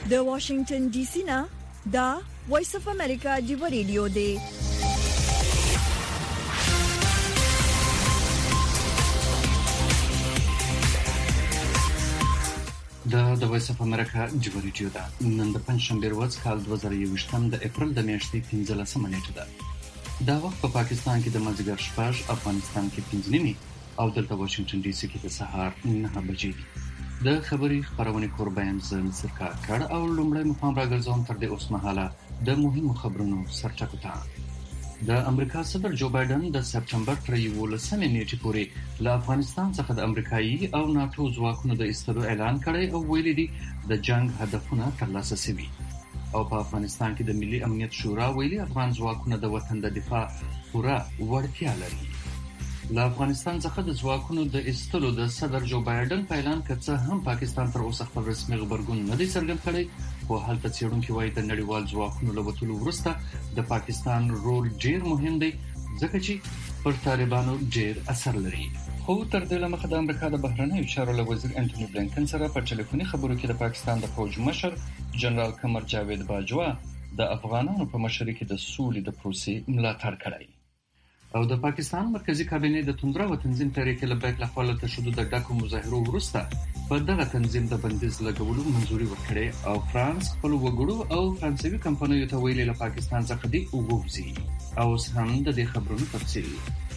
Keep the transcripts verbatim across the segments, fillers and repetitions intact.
د واشنگټن ډي سي نه دا وایس اف امریکا دی ریډیو دی. دا د وایس اف امریکا دی ریډیو ده. نن د پنځشنبه ورځ کال دوه زره یوویشت د اپریل د میاشتې پنځلسمه نیټه ده. دا وخت په پاکستان کې د مازدیګر شپږ، افغانستان کې پنځه نیمې او دلته واشنگټن ډي سي کې د سهار نه بجې دي. د خبري خبرونه کوربایم زن سرکا کړ او لومړی مقام راګرځوم تر دې اوس مهاله د مهمو خبرونو سرټکو ته. د امریکا صدر جو بایدن د سپټمبر تر یوولسمې نیټې پورې له افغانستان څخه د امریکایي او ناتو ځواکونو د ایستلو اعلان کړی او ویلي دي د جنگ هدفونه ترلاسه شوي. او په افغانستان کې د ملي امنیت شورا ویلي افغان ځواکونه د وطن د دفاع پوره وړتیا لري. له افغانستان څخه د ځواکونو د ایستلو د صدر جو بایدن په اعلان کې څه هم پاکستان تر اوسه خپل رسمي خبرګون نه دی څرګند کړی، خو هلته څېړونکي وایي د نړیوال ځواکونو له وتلو وروسته د پاکستان رول ډېر مهم دی ځکه چې پر طالبانو ډېر اثر لري. خو تر دې لمخه د امریکا د بهرنیو چارو له وزیر انټونی بلینکن سره په ټلیفوني خبرو کې د پاکستان د فوج مشر جنرال قمر جاوید باجوا د افغانانو په مشرۍ کې د سولې د پروسې ملاتړ کړی. او د پاکستان مرکزی کابینه د توندرا و تنظیم تحریک لبیک له خوا له تشدد د ډاکو مظاهرو وروسته په دغه تنظیم د بندیز لګولو منځوري ورکړې او فرانس خپل وګړو او فرانسوي کمپنیو ته ویلي له پاکستان څخه دی وګوزي. او هم د دې خبرونو تفصیل.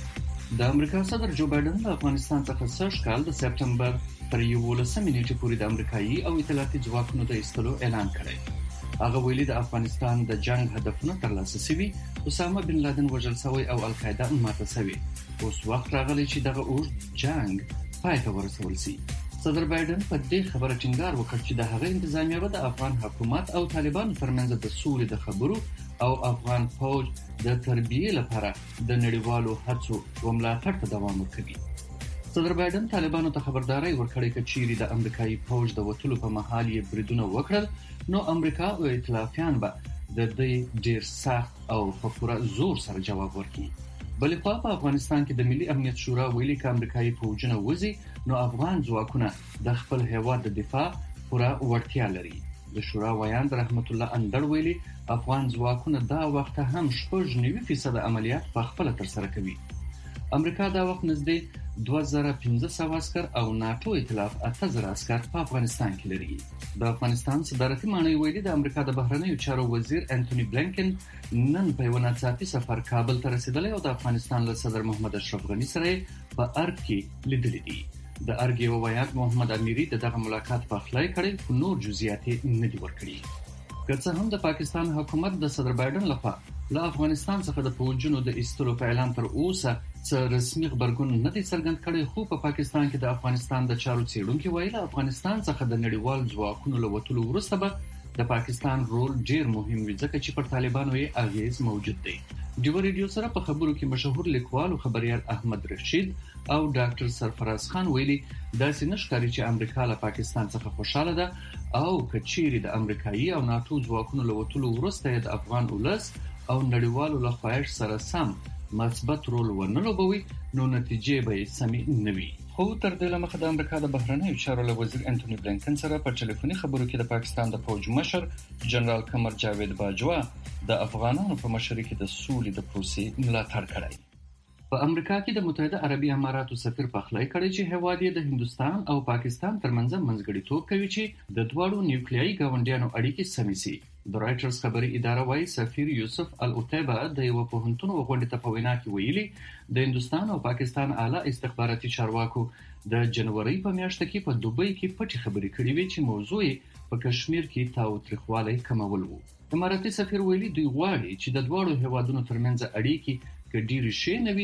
د امریکا صدر جو بایدن د افغانستان څخه سږ کال د سپټمبر تر یوولسمې نیټې پورې د امریکایي او ایتلافي ځواکونو د ایستلو اعلان کړی. هغه ویلي د افغانستان د جنگ هدفونه ترلاسه شوي، اسامه بن لادن وژل شوی او القاعده ماته شوی. اوس وخت راغلی چې دغه اوږد جنگ پای ته ورسول شي. صدر بایدن په دې خبره ټینګار وکړ چې د هغه انتظامیه به د افغان حکومت او طالبانو ترمنځ د سولې د خبرو او افغان فوج د تربیې لپاره د نړیوالو هڅو او ملاتړ ته دوام ورکوي. صدر بایدن طالبانو ته خبرداري ورکړې چې چیرې د امریکایي فوج د وټلو په مهال یې بریدونه وکړل نو امریکا او ائتلافیان به د دې ډیر سخت او په پوره زور سره جواب ورکړي. بلې خوا په افغانستان کې د ملي امنیت شورا ویلي چې امریکایي فوجونه وځي نو افغان ځواکونه د خپل هیواد د دفاع پوره وړتیا لري. د شورا ویاند رحمت الله اندړ ویلي افغان ځواکونه دا وخت هم شپږ نوي فیصد عملیات په خپل تر سره کوي. امریکا دا وخت نږدې دوه زره پنځه سوه عسكر او ناتو ائتلاف اته زره عسكر په افغانستان کې لري. د افغانستان صدارتي معني ویلي د امریکا د بهرنیو چارو وزیر انټونی بلینکن نن په یو ناڅاپي سفر کابل ته رسیدلی او د افغانستان له صدر محمد اشرف غني سره په ارګ کې لیدلي دي. د ارګ یو ویاند محمد امیری دغه ملاقات په خلای کړی خو نور جزئیات نه دي ورکړي. که څه هم د پاکستان حکومت د صدر بایدن لخوا له افغانستان څخه د فوجونو د ایستلو په اعلان تر اوسه څه رسمي خبرګون نه دی څرګند کړی، خو په پاکستان کې د افغانستان د چارو څېړونکي وایي له افغانستان څخه د نړیوال ځواکونو له وتلو وروسته به د پاکستان رول ډیر مهم وي ځکه چې پر طالبانو یې اغیز موجود دی. ډیو ریډیو سره په خبرو کې مشهور لیکوال او خبريال احمد رشید او ډاکټر سرفراز خان ویلي داسې نشکاري چې امریکا له پاکستان څخه خوشاله ده او کچيري د امریکایي او ناتو ځواکونو له وتلو وروسته د افغان ولس او نړیوالو له خواهش سره سم مثبت رول ورنلوبوي نو نتیجې به یې سمې نه وي. خو تر دې لمخه د امریکا د بهرنیو چارو له وزیر انټونی بلینکن سره په ټلیفوني خبرو کې د پاکستان د فوج مشر جنرال قمر جاوید باجوا د افغانانو په مشرۍ کې د سولې د پروسې ملاتړ کړی. په امریکا کې د متحده عربي اماراتو سفیر په خلای کړی چې هیواد یې د هندستان او پاکستان ترمنځ منځګړیتوب کوي چې د دواړو نیوکلیایي ګاونډیانو اړیکې سمې شي. د رایټرز خبري اداره وايي سفیر یوسف العتیبه د یو پوهنتون غونډې ته په وینا کې ویلي د هندستان او پاکستان اعلی استخباراتي چارواکو د جنوري په میاشت کې په دوبۍ کې پټي خبرې کړې وې چې موضوع په کشمیر کې تاوتریخوالی کمول وو. اماراتي سفیر ویلي دوی غواړي چې د دواړو هیوادونو ترمنځ اړیکې کډيري شي نوي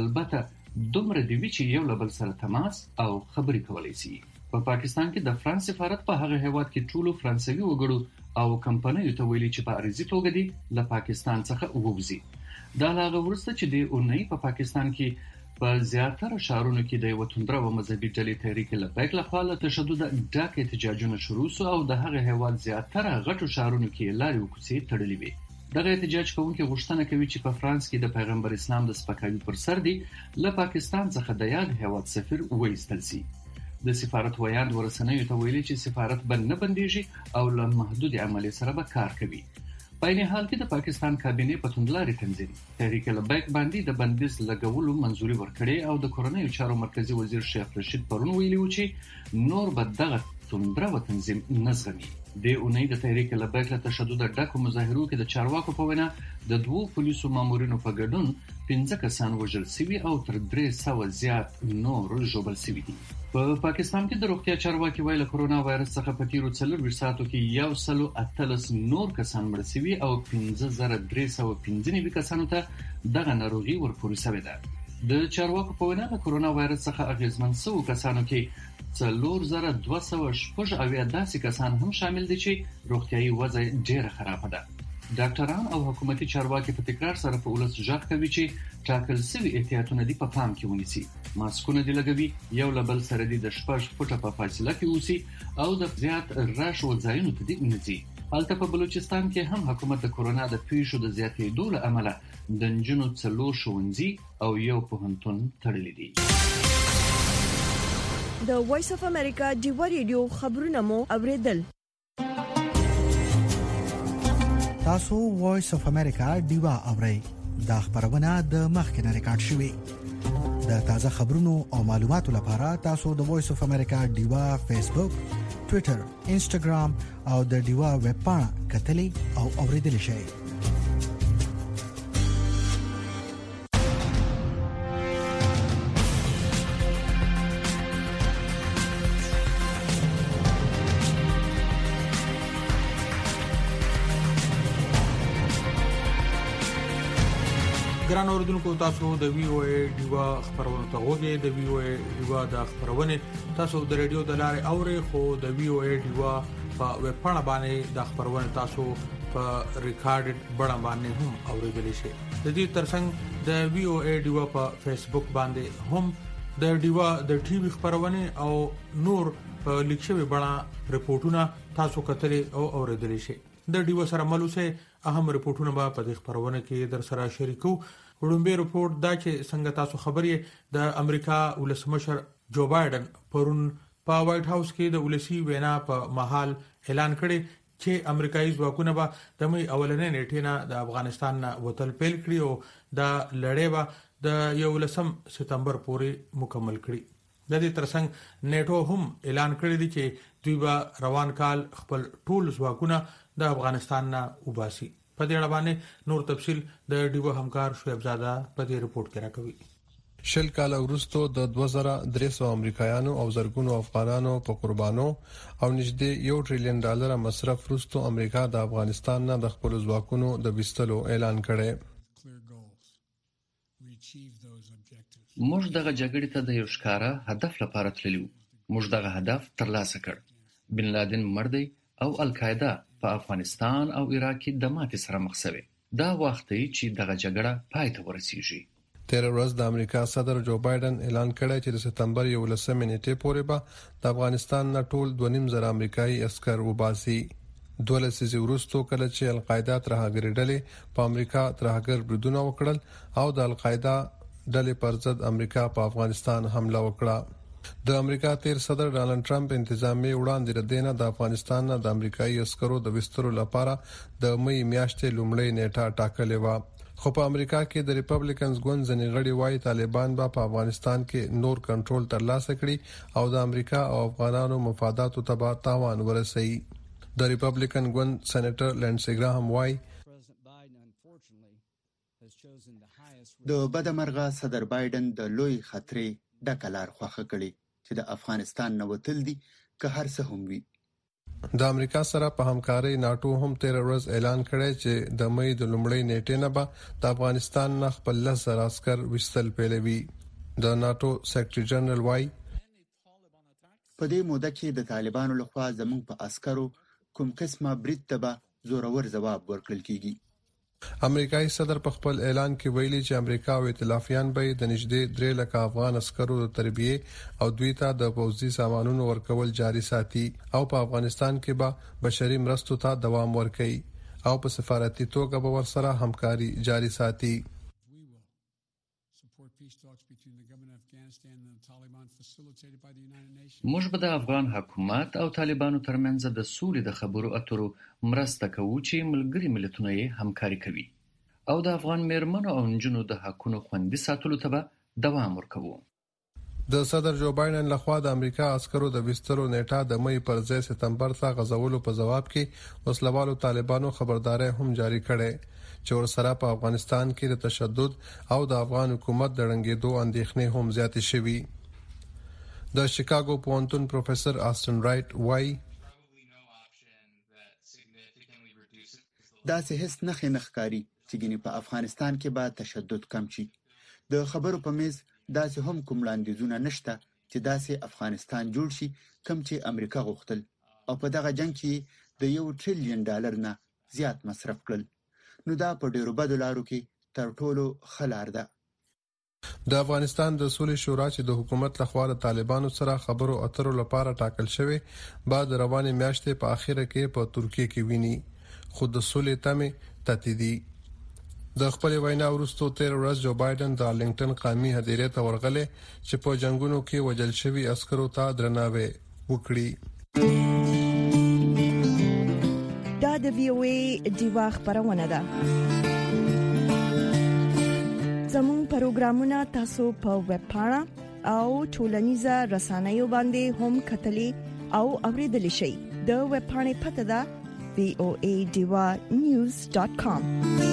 البته دومره دی چې یو له بل سره تماس او خبرې کولای شي. په پاکستان کې د فرانس سفارت په هغه هیواد کې ټولو فرانسوي وګړو او کمپنیو ته ویلي چې په عارضي توګه دي له پاکستان څخه ووځي. دا لاغه ورسته چې د اونۍ په پاکستان کې په زیاتره شهرونو کې د یو توندره و مذهبي ډلې تحریک لبیک لخوا له تشدد ډک احتجاجونه شروع شو او د هغه هیواد زیاتره غټو شهرونو کې لارې وکړې تړلې وې. دغه احتجاج کوونکي غوښتنه کوي چې په فرانس کې د پیغمبر اسلام د سپکاوي پر سر دی له پاکستان څخه د یاد هیواد سفیر وایستل شي. د سفارت ویاند ورسنیو ته ویلي چې سفارت بل نه بنديږي او له محدود عملي سره به کار کوي. په این حال کې د پاکستان کابینه په توندلاري تنظیم تحریک لبیک باندې د بندیز لګولو منځوري ورکړې او د کورنۍ چارو مرکزی وزیر شیخ رشید پرون ویلي و چې نور به دغه توندره تنظیم نزغمي. د اونۍ د تحریک لبیک له تشدد ډکو مظاهرو کې د چارواکو په وینا د دوو پولیسو مامورینو په ګډون پنځه کسان وژل شوي او تر درې سوه زیات نور ژوبل شوي دي. په پاکستان کې د روغتیا چارواکي ویل کرونا وایرس څخه په تیرو څلور ساعتو کې یو سلو اتلس نور کسان مړ شوي او پنځه زره درې سوه پنځه نوي کسانو ته دغه ناروغي ورپورې شوې ده. د چارواکو په وینا د کرونا وایرس څخه اغیزمن شوو کسانو کې څلور زره دوه سوه شپږ اویا داسې کسان هم شامل دي چې روغتیايي وضع ډیره خرابه ده. ډاکټران او حکومتي چارواکي په تکرار سره په ولس ژغ کوي چې ټاکل شوي احتیاطونه دي په پام کې ونیسي. ماسکونه دي لګوي، یو له بل سره دي د شپږ فوټه په فاصله کې اوسي او د زیات راش او ځایونو ته دي ونیسي. هلته په بلوچستان کې هم حکومت د کرونا د پیښو د زیاتېدو له امله د نجونو څلور ښوونځي او یو پوهنتون تړلي دي. د وایس اف امریکا ډیوا ریډیو خبرونه مو اوریدل. تاسو وایس اف امریکا ډیوا اورئ. دا خبرونه د مخکنه ریکارډ شوې. د تازه خبرونو او معلوماتو لپاره تاسو د وایس اف امریکا ډیوا فیسبوک، ټوئیټر، انسټاګرام او د ډیوا ویب پاڼه کتلي او اوریدل شئ. ګران اوردونکو، تاسو د وی او ای ډیوا خبرونه ته غوږی. د وی او ای ډیوا د خبرونه تاسو د ریډیو د لارې اوري، خو د وی او ای ډیوا په ویب پاڼه باندې د خبرونه تاسو په ریکارډډ بڼه باندې هم اوریدلی شئ. د دې ترڅنګ د وی او ای ډیوا په فیسبوک باندې هم د ډیوا د ټي وي خبرونه او نور په لیک شوی بڼه ریپورتونه تاسو کتلی او اوریدلی شئ. د ډیوا سره ملوسه اهم ریپورتونه به په دې خبرونه کې در سره شریکو. وړاندې ریپورت دا چې څنګه تاسو خبرې د امریکا ولسمشر جو بایدن پرون په وایټ هاوس کې د ولسی وینا په محل اعلان کړی چې امریکایي ځواکونه به د مې اولنې نیټې نه د افغانستان نه وتل پیل کړي او د لړۍ به د یولسم سپتمبر پورې مکمل کړي. د دې ترڅنګ نیټو هم اعلان کړی دی چې دوی به روان کال خپل ټول ځواکونه د افغانستان نه وباسي. په دې اړه باندې نور تفصيل د ډیو همکار شعیب زاده په دې رپورت کې راکوي. شل کال وروسته د دوه زره درې سوه امریکایانو او زرګونو افغانانو په قربانو او نږدې یو ټریلیون ډالر مصرف وروسته امریکا د افغانستان نه د خپل ځواکونو د وستلو اعلان کړی. موږ دغه جګړې ته د یو ښکارا هدف لپاره تللیو. موږ دغه هدف ترلاسه کړ. بن لادن مړ دی او القاعده په افغانستان او عراق کې د ماتې سره مخ شوه. دا وخت دی چې دغه جګړه پای ته ورسیږي. تیر ورځ د امریکا صدر جو بایدن اعلان کړی چې د سپتمبر یولسمې نیټې پورې به د افغانستان نه ټول دوه نیم زره امریکایي عسكر وباسي. دوه لسیزې وروسته کله چې القاعده ترهګر ډلې په امریکا ترهګر بریدونه وکړل او د القاعده ډلې پر ضد امریکا په افغانستان حمله وکړه. د امریکا تیر صدر ډانلډ ټرمپ انتظامی وړاندې ردینه د افغانستان نه د امریکایي عسکرو د وسترو لپاره د مې میاشتې لومړی نیټه ټاکلې و. خو په امریکا کې د ریپبلیکنز ګوند ځنې غړي وایي طالبان به په افغانستان کې نور کنټرول ترلاسه کړي او د امریکا او افغانانو مفاداتو ته به تاوان ورسوي. د ریپبلیکن ګوند سېنیټر لینډسي ګراهم وایي د بدمرغه صدر بایدن د لوی خطرې ډکلار خوخه کړي چې د افغانستان نه وتل دي که هر څه هم وي. د امریکا سره په همکارۍ ناتو هم تیر ورځ اعلان کړی چې د مې د لومړۍ نیټې نه به د افغانستان نه خپل لس زره عسكر وستل پیلوي. د ناتو سیکرټري جنرال وایي په دې موده کې د طالبانو لخوا زموږ په عسکرو کوم قسمه برید ته به زورور ځواب ورکړل کیږي. امریکایي صدر په خپل اعلان کې ویلي چې امریکا او ائتلافیان به د نږدې درې لکه افغان عسکرو د تربیه او دوی ته د پوځي سامانونو ورکول جاري ساتي او په افغانستان کې به بشري مرستو ته دوام ورکړي او په سفارتي توګه به ورسره همکاري جاري ساتي. موږ به د افغان حکومت او طالبانو ترمنځ د سولې د خبرو اترو مرسته کوو چې ملګري ملتونه یې همکاري کوي او د افغان مېرمنو او نجونو د حقونو خوندي ساتلو ته به دوام ورکوو. د صدر جو بایدن لخوا د امریکا عسکرو د وسترو نیټه د مې پر ځای سپتمبر ته غزولو په جواب کې وسلوالو طالبانو خبرداري هم جاری کړې چې ورسره په افغانستان کې د تشدد او د افغان حکومت د رنګېدو اندېښنې هم زیاتې شوې. د شیکاګو پوهنتون پروفیسور آستن رایټ وایي داسې هیڅ نښې نه ښکاري چې ګینې په افغانستان کې به تشدد کم شي. د خبرو په میز داسې هم کوم وړاندیزونه نشته چې داسې افغانستان جوړ شي کم چې امریکا غوښتل او په دغه جنگ کې د یو ټریلیون ډالر نه زیات مصرف کړل. نو دا په ډیرو بدو لارو کې تر ټولو ښه لار ده. د افغانستان د سولې شورا چې د حکومت لخوا د طالبانو سره خبرو اترو لپاره ټاکل شوی بعد روانې میاشتې په اخیره کې په ترکیه کې ویني خو د سولې تمه تتیدي. د خپل وینا وروسته تیر ورځ جو بایدن د ارلنګټن قومي هدیرې ته ورغله چې په جنگونو کې وژل شوی عسکرو ته درناوی وکړي. دا د وی او ای دیوا خبرونه ده. زموږ پروګرامونه تاسو په ویب پاڼه او ټولنیزه رسنیو باندې هم کتلی او اوریدلی شئ. د ویب پاڼې پته ده وی او ای دیوا نیوز ډاټ کام.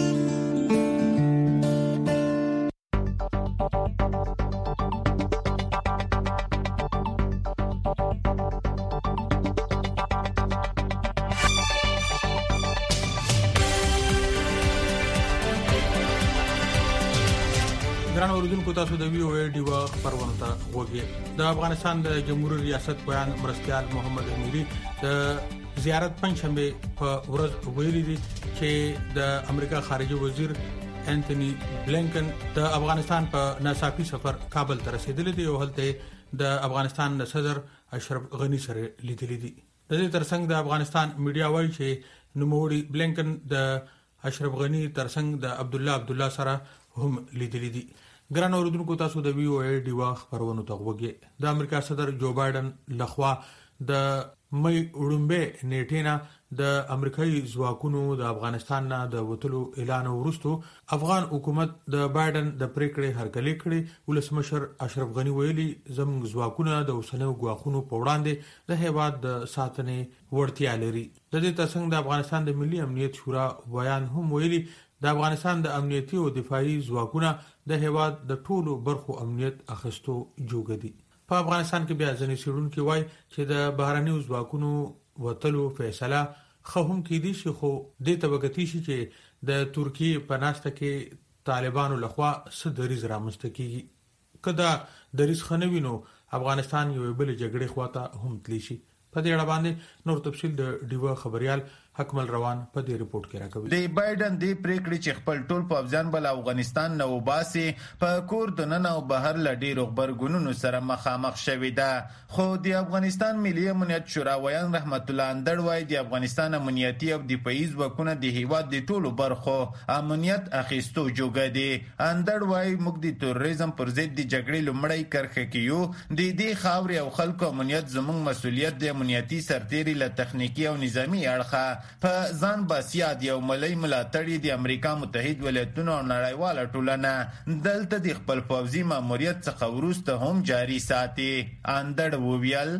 ګران اوریدونکو تاسو د وی او ای ډیوا خبرونه ته وګورئ. د افغانستان د جمهوریت ریاست بیان مرستيال محمد اميري د زیارت پنځشنبه په ورځ ویلي دي چې د امریکا خارجي وزیر انټونی بلینکن د افغانستان په ناڅاپي سفر کابل ته رسیدلی دی او هلته د افغانستان د صدر اشرف غنی سره لیدلی دي. د دې ترڅنګ د افغانستان میډیا وایي چې نوموړي بلینکن د اشرف غنی ترڅنګ د عبد الله عبد الله سره هم لیدلی دي. ګران اوریدونکو تاسو د وی او ای ډیوا خبرونه ته وګورئ. د امریکا صدر جو بایدن لخوا د مې وړاندې نیټینا د امریکایي ځواکونو د افغانستان نه د وټلو اعلان وروسته افغان حکومت د بایدن د پریکړې هرکلی کړي. ولسمشر اشرف غنی ویلي زموږ ځواکونه د اوسنیو غواخونو په وړاندې د هیواد د ساتنې وړتیا لري. د دې ترڅنګ د افغانستان د ملي امنیت شورا بیان هم ویلي د افغانستان د امنیتي او دفاعي ځواکونه د هیواد د ټولو برخو امنیت اخیستو جوګه دي. په افغانستان کې بیا ځنې سیډونکو وای چې د بهرنیو ځواکونو وټلو فیصله خو هم کې دي چې خو د توګتی شي چې د ترکیه په ناشته کې طالبانو لخوا صدریز رامنځته کیږي. کدا دریس خنوینو افغانستان یو بل جګړې خواته هم تلی شي. په دې اړه باندې نور تفصیل د ډیوا خبريال حکمل روان په دې رپورت کې راکوي. د بایدن د پریکړې چې خپل ټول په افغان بل افغانستان نو باسي په کور د نن او بهر لډي رغبرګونونو سره مخامخ شوې ده. خو د افغانستان ملي امنیت شورا ویان رحمت الله اندړ وای د افغانستان امنیتي او دفاعي ځواکونه د هیواد د ټولو برخو امنیت اخیستو جوګه دي. اندړ وای موږ د تروریزم پر ضد د جګړې لومړی کرخه کیو. د دې خاورې او خلکو امنیت زموږ مسولیت د امنیتي سرتېري له تخنیکی او نظامی اړخه په ځان باسیاد یو ملي ملاتړي د امریکا متحد ولایتونو او نړیواله ټولنه دلته د خپل پوځي ماموریت څخه وروسته هم جاري ساتي. اندړ وویل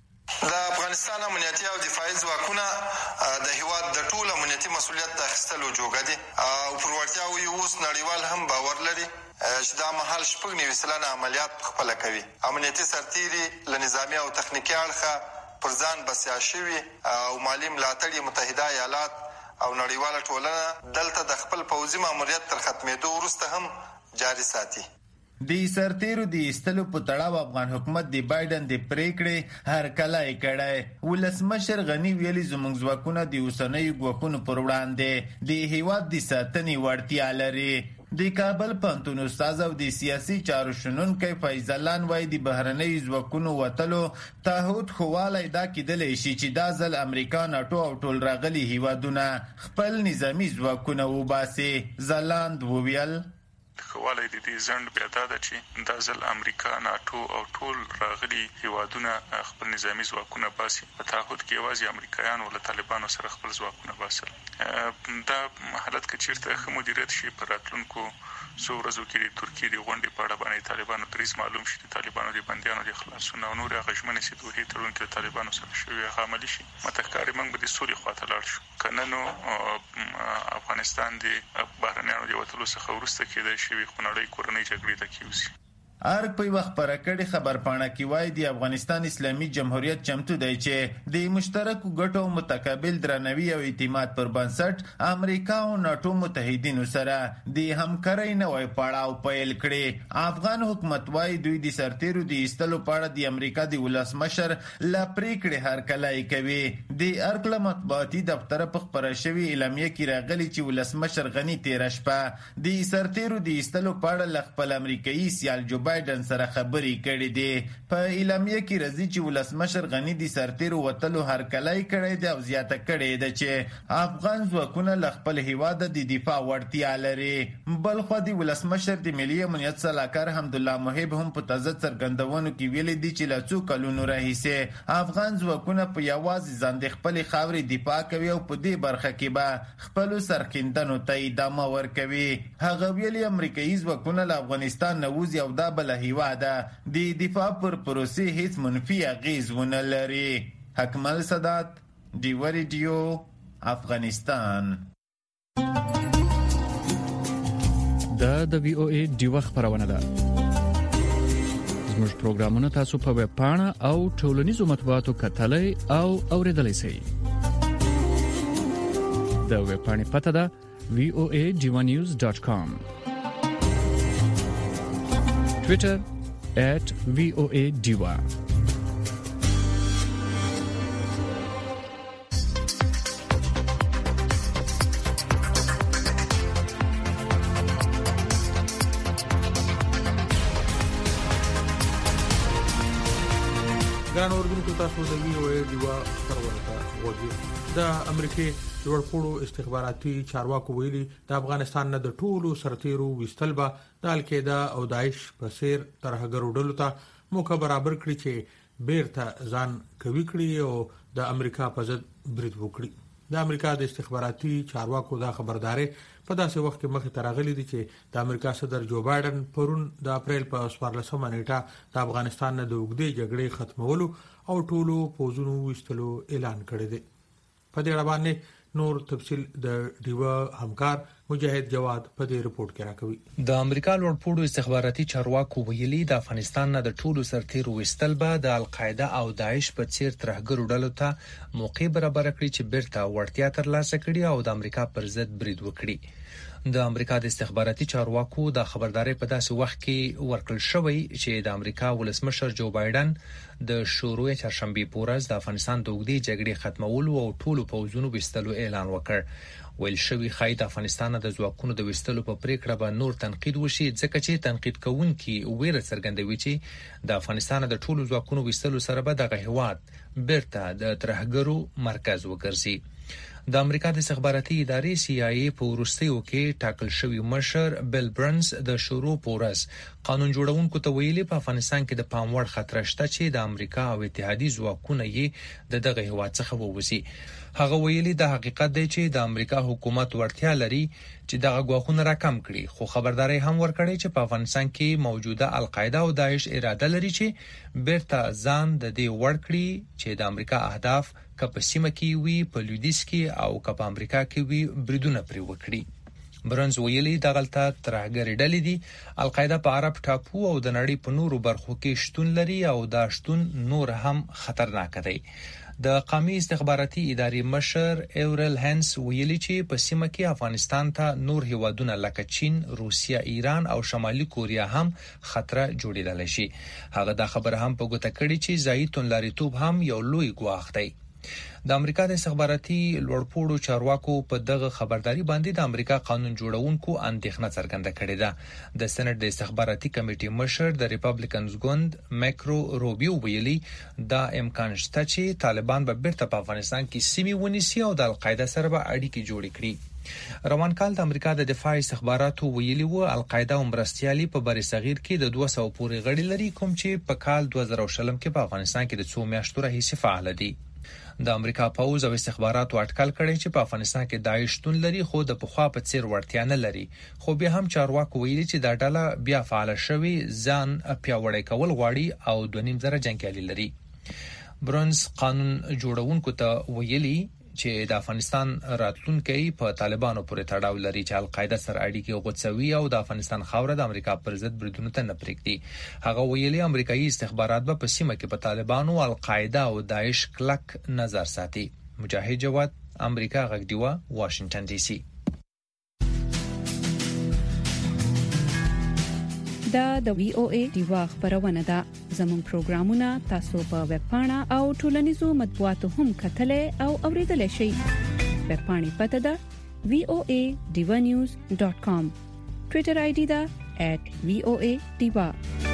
د افغانستان امنیتي او دفاعي ځواکونه د هیواد د ټول امنیتي مسولیت اخیستلو جوګه دي او پر ورتیا وي اوس نړیوال هم باور لري چې دا مهال شپږ نوي سلنه عملیات خپل کوي. امنیتي سرتېري له نظامی او تخنیکی اړخه پر ځان بسیا شوي او مالی ملاتړ متحده ایالات او نړیواله ټولنه دلته د خپل پوځي ماموریت تر ختمېدو وروسته هم جاري ساتي. د سرتیرو د ایستلو په تړاو افغان حکومت د بایدن د پریکړې هرکلی کړی. ولسمشر غنی ویلي زموږ ځواکونه د اوسنیو ګواښونو پر وړاندې د هیواد د ساتنې وړتیا لري. د کابل پوهنتون استاد او د سیاسي چارو شنونکی فیض الله وای د بهرنیو ځواکونو وټلو تعهد خواله دا کېدلی شي چې دا ځل امریکا ناټو او ټول راغلي هیوادونه خپل نظامی ځواکونه وباسي. زلاند وویل خواله د دې ځند بیا دا ده چې د ځل امریکا ناتو او ټول راغلي هیوادونه خپل نظامی ځواکونه باسي په تعهد کې یوازې امریکایان او له طالبانو سره خپل ځواکونه باسل. دا حالت کې چیرته ښه مدیریت شي په راتلونکو څو ورځو کې د ترکیې د غونډې په اړه باندې طالبانو دریځ معلوم شي، د طالبانو د بندیانو د خلاصون او نور هغه ژمنې چې دوی تړون کې طالبانو سره شوي هغه عملي شي. متکاري موږ به د سولې خواته لاړ شو. کنه نو افغانستان د بهرنیانو د وټلو څخه ورسته کېدای شي خو نړۍ کورنۍ جګړې ته کېوزي. ارګ په وخت پر کړي خبرپاڼه کې وایي د افغانستان اسلامي جمهوریت چمتو دی چې د مشترکو ګټو متقابل درناوي او اعتماد پر بنسټ امریکا او ناتو متحدینو سره د همکارۍ نوې پړاو پیل کړي. افغان حکومت وایي دوی د سرتیرو د ایستلو په اړه د امریکا د ولسمشر لا پریکړې هرکلای کوي. د ارګ له مطبوعاتي دفتر په خبره شوی اعلامیه کې راغلي چې ولسمشر غنی تیر شپه د سرتیرو د ایستلو په اړه ل خپل امریکایي سیال جو بایدن سره خبرې کړې دي. په اعلامیه کې راځي چې ولسمشر غنی د سرتیرو وتلو هرکلای کړی دی او زیاته کړې ده چې افغان ځواکونه له خپل هیواد د دفاع وړتیا لري. بل خو د ولسمشر د ملي امنیت سلاکار حمدالله محب هم په تازه څرګندونو کې ویلي دي چې له څو کلونو راهیسې افغان ځواکونه په یوازې ځان د خپل خاورې دفاع کوي او په دې برخه کې به خپل سرښندنو ته ادامه ورکوي. هغه ویلي امریکایي ځواکونه له افغانستان نه وځي او دا بل هیواده د دفاع پر پروسې هیڅ منفي اغیز ونه لري. حکمل سادات، ډیو ریډیو، افغانستان. دا د وی او ای ډیو خبرونه ده. زموږ پروګرامونه تاسو په ویب پاڼه او ټولنیزو مطبوعاتو کتلای او اوریدلای شئ. د ویب پاڼې پته ده وی او ای ډیو نیوز ډاټ کام. Twitter at V O A Diva. ګران اوردونکو تاسو د وی او ای ډیوا خبرونه غوږی. د امریکای لوړپوړو استخباراتي چارواکو ویلي د افغانستان نه د ټولو سرتیرو وستل به د القاعده او داعش په سیر ترهګرو ډلو ته موقع برابر کړي چې بیرته ځان کوي کړي او د امریکا په ضد برید وکړي. د امریکا د استخباراتي چارواکو دا خبرداري په داسې وخت کې مخې ته راغلي دي چې د امریکا صدر جو بایدن پرون د اپریل په څوارلسمه نیټه د افغانستان نه د اوږدې جګړې ختمولو او ټولو پوځونو وستلو اعلان کړی دی. په دې اړه باندې نور تفصیل د ډیوا همکار مجاهد جواد په دې رپورت کې راکوي. د امریکا لوړپوړو استخباراتي چارواکو ویلي د افغانستان نه د ټولو سرتیرو وستل به د القاعده او داعش په څیر ترهګرو ډلو ته موقع برابر کړي چې بیرته وړتیا ترلاسه کړي او د امریکا پر ضد برید وکړي. د امریکا د استخباراتي چارواکو د خبرداري په داسې وخت کې ورکړل شوی چې د امریکا ولسمشر جو بایدن د شروع چهارشنبه پورز د افغانستان د اوږدې جګړې ختمولو او ټولو پوځونو وستلو اعلان وکړ. ویل شوی خای د افغانستان د ځواکونو د وستلو په پریکړه به نور تنقید وشي ځکه چې تنقید کوونکي ویره څرګندوي چې د افغانستان د ټولو ځواکونو وستلو سره به دغه هیواد بیرته د ترهګرو مرکز وګرځي. د امریکا د استخباراتي ادارې سی آی ای په وروستیو کې ټاکل شوی مشر بیل برنز د شروع پورز قانون جوړونکو ته ویلي په افغانستان کې د پام وړ خطر شته چې د امریکا او اتحادیې ځواکونه یې د دغه هیواد څخه ووځي. هغه ویلي د حقیقت دی چې د امریکا حکومت ورتیا لري چې دغه غواخونه راکم کړي، خو خبرداري هم ورکړي چې په افغانستان کې موجوده القاعده او داعش اراده لري چې بیرته ځان د دې وړ کړي چې د امریکا اهداف که په سیمه کې وي، په لویدیځ کې او که په امریکا کې وي، بریدونه پرې وکړي. برنز ویلي دغلته ترهګرې ډلې دي القاعده په عرب ټاپو او د نړۍ په نورو برخو کې شتون لري او دا شتون نور هم خطرناک دی. د قومي استخباراتي ادارې مشر ایورل هنس ویلي چې په سیمه کې افغانستان ته نور هیوادونه لکه چین، روسیا، ایران او شمالي کوریا هم خطر جوړیدل شي. هغه دا خبره هم په ګوته کړې چې ځایي توندلاریتوب هم یو لوی ګواښ دی. د امریکا د استخباراتي لوړپوړو چارواکو په دغه خبرداري باندې د امریکا قانون جوړونکو اندېښنه څرګنده کړې ده. د سېنات د استخباراتي کمیټې مشر د ریپابلیکنز ګوند مایکرو روبیو ویلي دا امکان شته چې طالبان به بیرته په افغانستان کې سیمې ونیسي او د القاعده سره به اړیکې جوړې کړي. روان کال د امریکا د دفاع استخباراتو ویلي وو القاعده او مرستيالي په بر صغیر کې د دوه سوه پورې غړي لري کوم چې په کال دوه زره شلم کې په افغانستان کې د څو میاشتو راهیسې فعال دي. د امریکا پوز او استخباراتو اټکل کړي چې په افغانستان کې داعش شتون لري خو د پخوا په څیر وړتیا نه لري. خو بیا هم چارواکو ویلي چې دا ډله بیا فعال شوي ځان پیاوړی کول غواړي او دوه نیم زره جنګیالي لري. برونز قانون جوړونکو ته ویلي چې د افغانستان راتلونکي په طالبانو پورې تړاو لري چې القاعده سره اړیکې غوڅوي او د افغانستان خاوره د امریکا پر ضد بریدونو ته نه پرېږدي. هغه ویلي امریکایي استخبارات به په سیمه کې په طالبانو، القاعده او داعش کلک نظر ساتي. مجاهد جواد، امریکا غږ ډیوا، واشنگټن ډي سي. دا د وی او ای ډیوا خبرونه ده. زموږ پروګرامونه تاسو په ویب پاڼه او ټولنیزو مطبوعاتو هم کتلای او اوریدلای شئ. ویب پاڼې پته ده وی او ای ډیوا نیوز ډاٹ کام. ټوئیټر آی ډي ده ایٹ وی او ای ډیوا.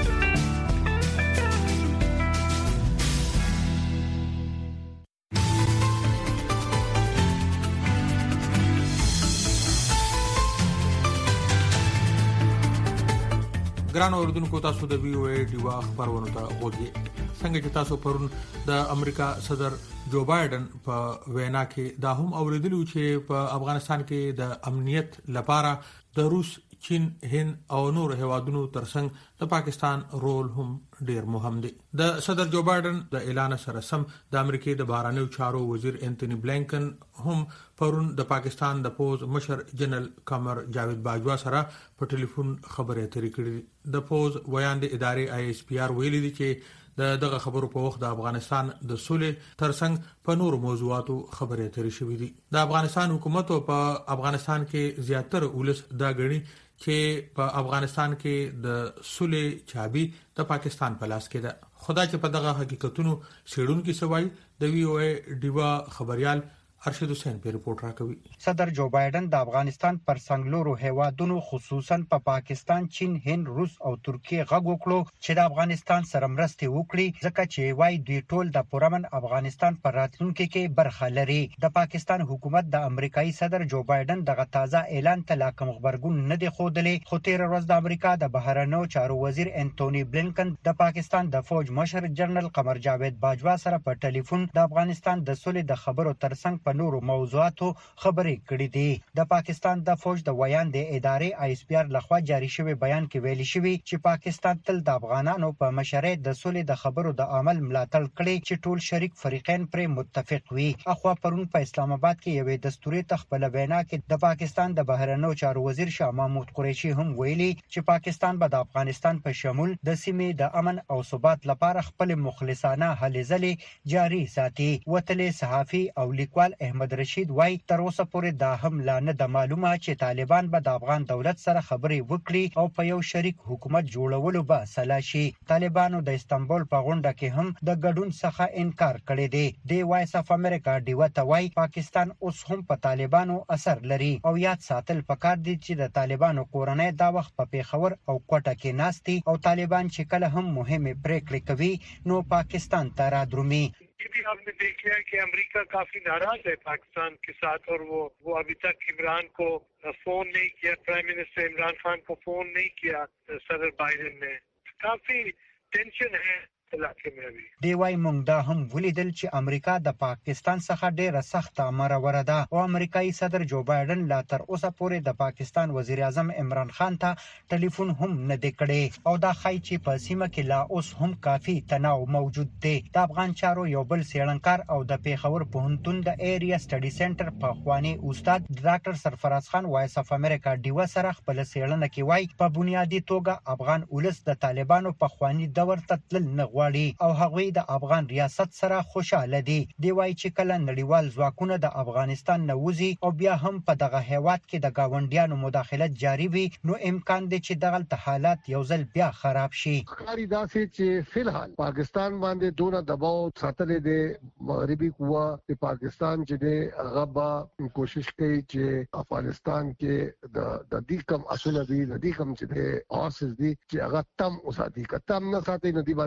ګران اوردونکو، تاسو د وی او ای ډیوا خبرونه ته غوږی. څنګه چې تاسو پرون د امریکا صدر جو بایدن په وینا کې دا هم اوریدلو چې په افغانستان کې د امنیت لپاره د روس، چین، هند او نور هیوادونو ترڅنګ د پاکستان رول هم ډیر مهم دی. د صدر جو بایدن د اعلان سره سم د امریکای د بهرنیو چارو وزیر انټونی بلینکن هم پرون د پاکستان د پوز مشر جنرال قمر جاوید باجوا سره په ټلیفون خبرې اترې کړې. د پوز ویاند ادارې آی اس پی آر ویلي دي چې د دغه خبرو په وخت د افغانستان د سولې ترڅنګ په نورو موضوعاتو خبرې اترې شوې دي. د افغانستان حکومت په افغانستان کې زیاتره ولس دا غني چې په افغانستان کې د سولې چابي د پاکستان په لاس کې ده. خدای چې په دغه حقیقتونو سیړونکو سوای د وی او ای ډیوا خبريال ارشد حسین په رپورت راکوي. صدر جو بایدن د افغانستان پر څنګلورو هیوادونو خصوصا په پا پاکستان، چین، هند، روس او ترکیه غږ وکړو چې د افغانستان سره مرسته وکړي ځکه چې وای دوی ټول د پرامن افغانستان پر راتلونکي کې برخه لري. د پاکستان حکومت د امریکایي صدر جو بایدن دغه تازه اعلان ته لا کوم خبرګون نه دی خوده، خو تیر ورځ د امریکا د بهرنیو چارو وزیر انټونی بلینکن د پاکستان د فوج مشر جنرال قمر جاوید باجوا سره په ټلیفون د افغانستان د سولې د خبرو ترڅنګ نورو موضوعاتو خبرې کړې دي. د پاکستان د فوج د ویاند ادارې آی اس پی آر لخوا جاری شوی بیان کې ویل شوی چې پاکستان تل د افغانانو په مشرۍ د سولې د خبرو د عمل ملاتړ کړي چې ټول شریک فریقین پر متفق وي. اخوا پرون په اسلام آباد کې یوې دستوري تخپل وینا کې د پاکستان د بهرنیو چارو وزیر شاه محمود قریشي هم ویلي چې پاکستان به د افغانستان په شمول د سیمې د امن او ثبات لپاره خپل مخلصانه هلې ځلې جاری ساتي. وتلې صحافي او لیکوال احمد رشید وای تر اوسه پورې دا هم لا نه د معلومه چې طالبان به د افغان دولت سره خبرې وکړي او په یو شریک حکومت جوړولو به سلا شي. طالبانو د استانبول په غونډه کې هم د ګډون څخه انکار کړی دی. دی وایس اف امریکا ډیوا ته وای پاکستان اوس هم په طالبانو اثر لري او یاد ساتل پکار دي چې د طالبانو کورنۍ دا وخت په پیښور او کوټه کې ناستي او طالبان چې کله هم مهمه پریکړې کوي نو پاکستان ته را درومي. ये भी हमने देख लिया कि अमेरिका काफी नाराज है पाकिस्तान के साथ और वो वो अभी तक इमरान को फोन नहीं किया, प्राइम मिनिस्टर इमरान खान को फोन नहीं किया सदर बाइडेन ने. काफी टेंशन है علاقې مې وی دی وای مونږ دا هم ولیدل چې امریکا د پاکستان څخه ډېره سخت امروره ده او امریکایي صدر جو بایدن لا تر اوسه پورې د پاکستان وزیر اعظم عمران خان ته ټلیفون هم نه دی کړی او دا ښایي چې په سیمه کې لا اوس هم کافي تناو موجود دی. د افغان چارو یو بل څېړنکار او د پیښور پوهنتون د ایریا سټډي سنټر په خواني استاد ډاکټر سرفراز خان وایس اف امریکا ډیوا سره خپل څېړنه کې وای په بنیادی توګه افغان ولس د طالبانو په خواني دور ته تل نه او هغوی د افغان ریاست سره خوشاله دي. دی وای چې کله نړیوال ځواکونه د افغانستان نه وځي او بیا هم په دغه هیواد کې د گاونډیانو مداخلت جاری وي نو امکان دی چې دغه حالات یو ځل بیا خراب شي. خاري داسې چې فلحال پاکستان باندې دونه دباو ساتلې دي مغربي قوا د پاکستان چې د هغه کوشش کوي چې افغانستان کې د د دې کم اصول دي د دې کم چې د اوسس دي چې هغه تم اوساتي کتم نه ساتي نو دی باندې سنکشن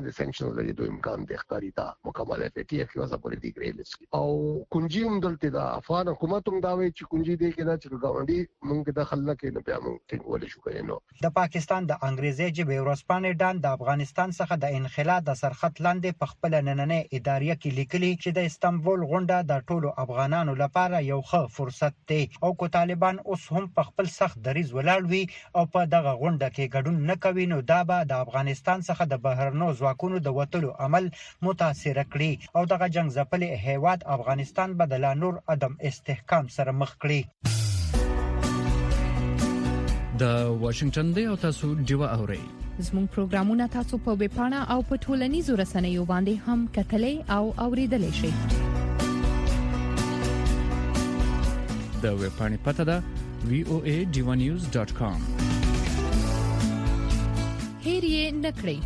سره د امکان د ښکاری تا مکمل افیټي اکوزا پولیټیک ریلس او کنجیم دلته د افغان حکومت هم دا وی چې کنجي دی کې دا چې ګاونډي مونږ د خلک نه بیا مونږ ټینګول شو کینو. د پاکستان د انګریزي ژبې ورځپاڼې ډان د افغانستان څخه د انخلا د سرخط لاندې په خپل نننۍ ادارې کې لیکلي چې د استانبول غونډه د ټولو افغانانو لپاره یو ښه فرصت دی او کو طالبان اوس هم په خپل سخت دریځ ولاړ وي او په دغه غونډه کې ګډون نه کوي نو دا به د افغانستان څخه د بهرنو ځواکونو د وټلو عمل متاثر کړي او دغه جنگ ځپلې هیواد افغانستان به د لا نور عدم استحکام سره مخ کړي. د واشنگټن دی او تاسو دیوا اورئ. زموږ پروګرامونه تاسو په ویب پاڼه او په ټولنیزو رسنیو باندې هم کتلای او اوریدلای شئ. د ویب پاڼې پته ده وی او ای ډیوا نیوز ډاٹ کام. هیر یې نکړئ.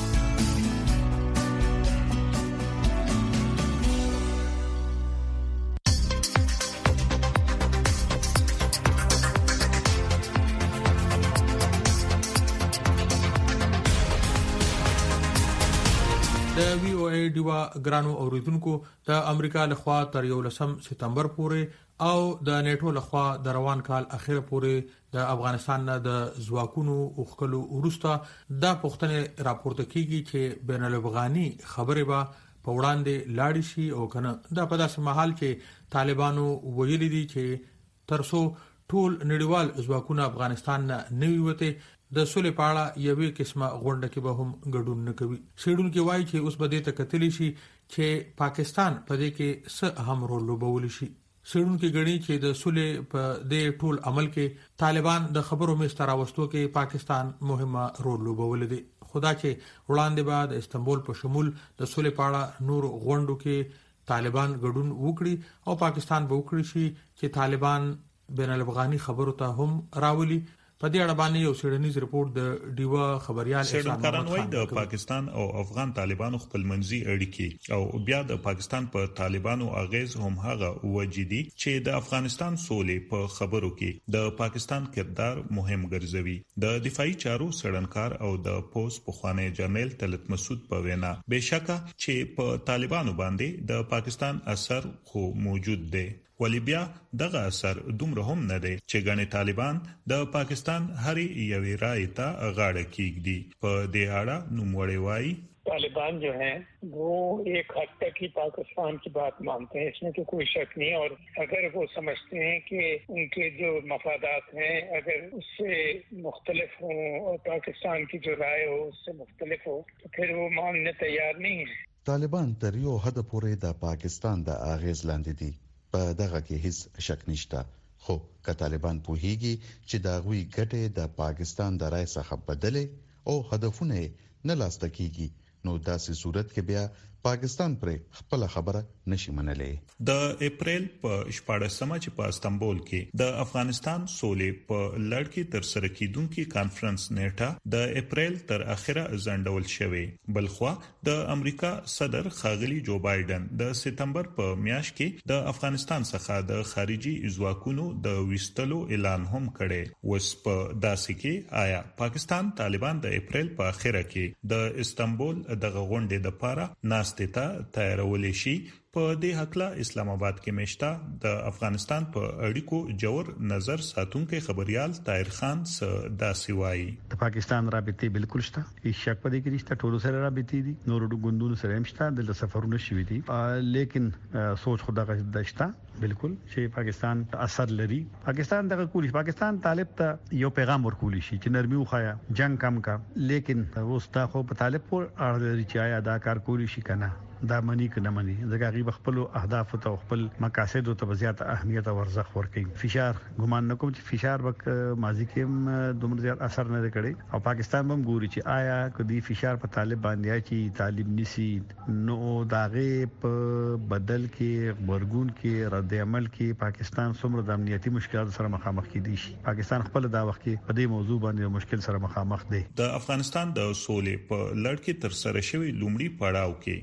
د وی او ای دیوا ګرانو اوریدونکو د امریکا لخوا تر یولسم سپتمبر پورې او د نیټو لخوا د روان کال اخر پورې د افغانستان نه د ځواکونو اوخکلو وروسته د پښتنې راپورته کیږي چې بین الافغاني خبرې به په وړاندې لاړ شي او کنه دا په داسې محل کې طالبانو ویلي دي چې ترسو ټول نړیوال ځواکونه افغانستان نه نوي وته د سولې پاړه یوې قسمه غونډه کې به هم ګډون نه کوي. شیډون کې وایي چې اوس به دې ته کتلی شي چې پاکستان په دې کې څه اهم رول لوبول شي. شیډون کې غړي چې د سولې په دې ټول عمل کې طالبان د خبرو مستر راوستو کې پاکستان مهمه رول لوبول دي. خدا چې وړاندې بعد استنبول په شمول د سولې پاړه نور غونډو کې طالبان ګډون وکړي او پاکستان به وکړي شي چې طالبان بین الافغاني خبرو ته هم راولي. په دې اړه باندې یو سیډنیز ریپورت د ډیوا خبريال احسان محمد خان د پاکستان او افغان طالبانو خپلمنځي اړیکې او بیا د پاکستان په طالبانو اغیز هم هغه وجدي چې د افغانستان سولې په خبرو کې د پاکستان کردار مهم ګرځوي. د دفاعي چارو سړنکار او د پوس پخوانی جنرال طلعت مسعود په وینا بهشکه چې په طالبانو باندې د پاکستان اثر خو موجود دی ولی بیا دغه اثر دومره هم نه دی چې ګڼې طالبان د پاکستان هر یوې رائے ته غاړه کیږدي. په دې اړه نوموړی وایي طالبان جو ہیں وہ ایک حد تک ہی پاکستان کی بات مانتے ہیں, اس میں تو کوئی شک نہیں, اور اگر وہ سمجھتے ہیں کہ ان کے جو مفادات ہیں اگر اس سے مختلف ہوں اور پاکستان کی جو رائے ہو اس سے مختلف ہو تو پھر وہ ماننے تیار نہیں ہیں. طالبان تر یو حد پورې د پاکستان د اغیز لاندې دي, په دغه کې هیڅ شک نشته, خو که طالبان پوهیږي چې دا غوي ګټه د پاکستان د رائے څخه بدله او هدفونه نه لاسته کیږي نو داسې صورت کې بیا پاکستان پر خپل خبره نشي منلې. د اپریل په شپاړسمه چې په استانبول کې د افغانستان سولې په لړ کې تر سره کیدونکو کانفرنس نیټه د اپریل تر اخره ځنډول شوې. بلخوا د امریکا صدر خاغلی جو بایدن د سپتمبر په میاشت کې د افغانستان څخه د خارجي ځواکونو د وستلو اعلان هم کړي. وس په داسې کې آیا پاکستان طالبان د اپریل په اخره کې د استانبول د غونډې لپاره ناس ته تیارول شي؟ په دې حقله اسلام آباد کې مشتا د افغانستان په اړیکو جوړ نظر ساتونکو خبريال طاهر خان س داسې وایي د پاکستان رابطې بالکل شته, هیڅ شک پدې کې نشته, ټولو سره رابطې دي, نورو ګوندونو سره هم شته, د سفرونو شوي دي, لیکن سوچ خدا غږ دشته بالکل چې پاکستان اثر لري. پاکستان دغه کولی پاکستان طالب ته یو پیغام ورکولی شي چې نرمي وخایا, جنگ کم کا, لیکن اوس تا خو په طالب پر اړه لري چې آیا دا کار کولی شي کنه, دا منی کنه منی, ځکه غیب خپل اهداف او خپل مقاصد ته زیات اهمیت او ارزښت ورکړي. فشار ګمان نکوم چې فشار وک ماضی کې دومره زیات اثر نه کړي او پاکستان هم ګوري چې آیا کدي فشار په طالب باندې چې طالب نسی نو داغه په بدل کې ورګون کې رد عمل کې پاکستان څومره د امنیتي مشکلات سره مخامخ کیدی شي. پاکستان خپل دا وخت کې په دې موضوع باندې مشکل سره مخامخ دی. د افغانستان د سولې په لړ کې تر سره شوی لومړی پړاو کې چې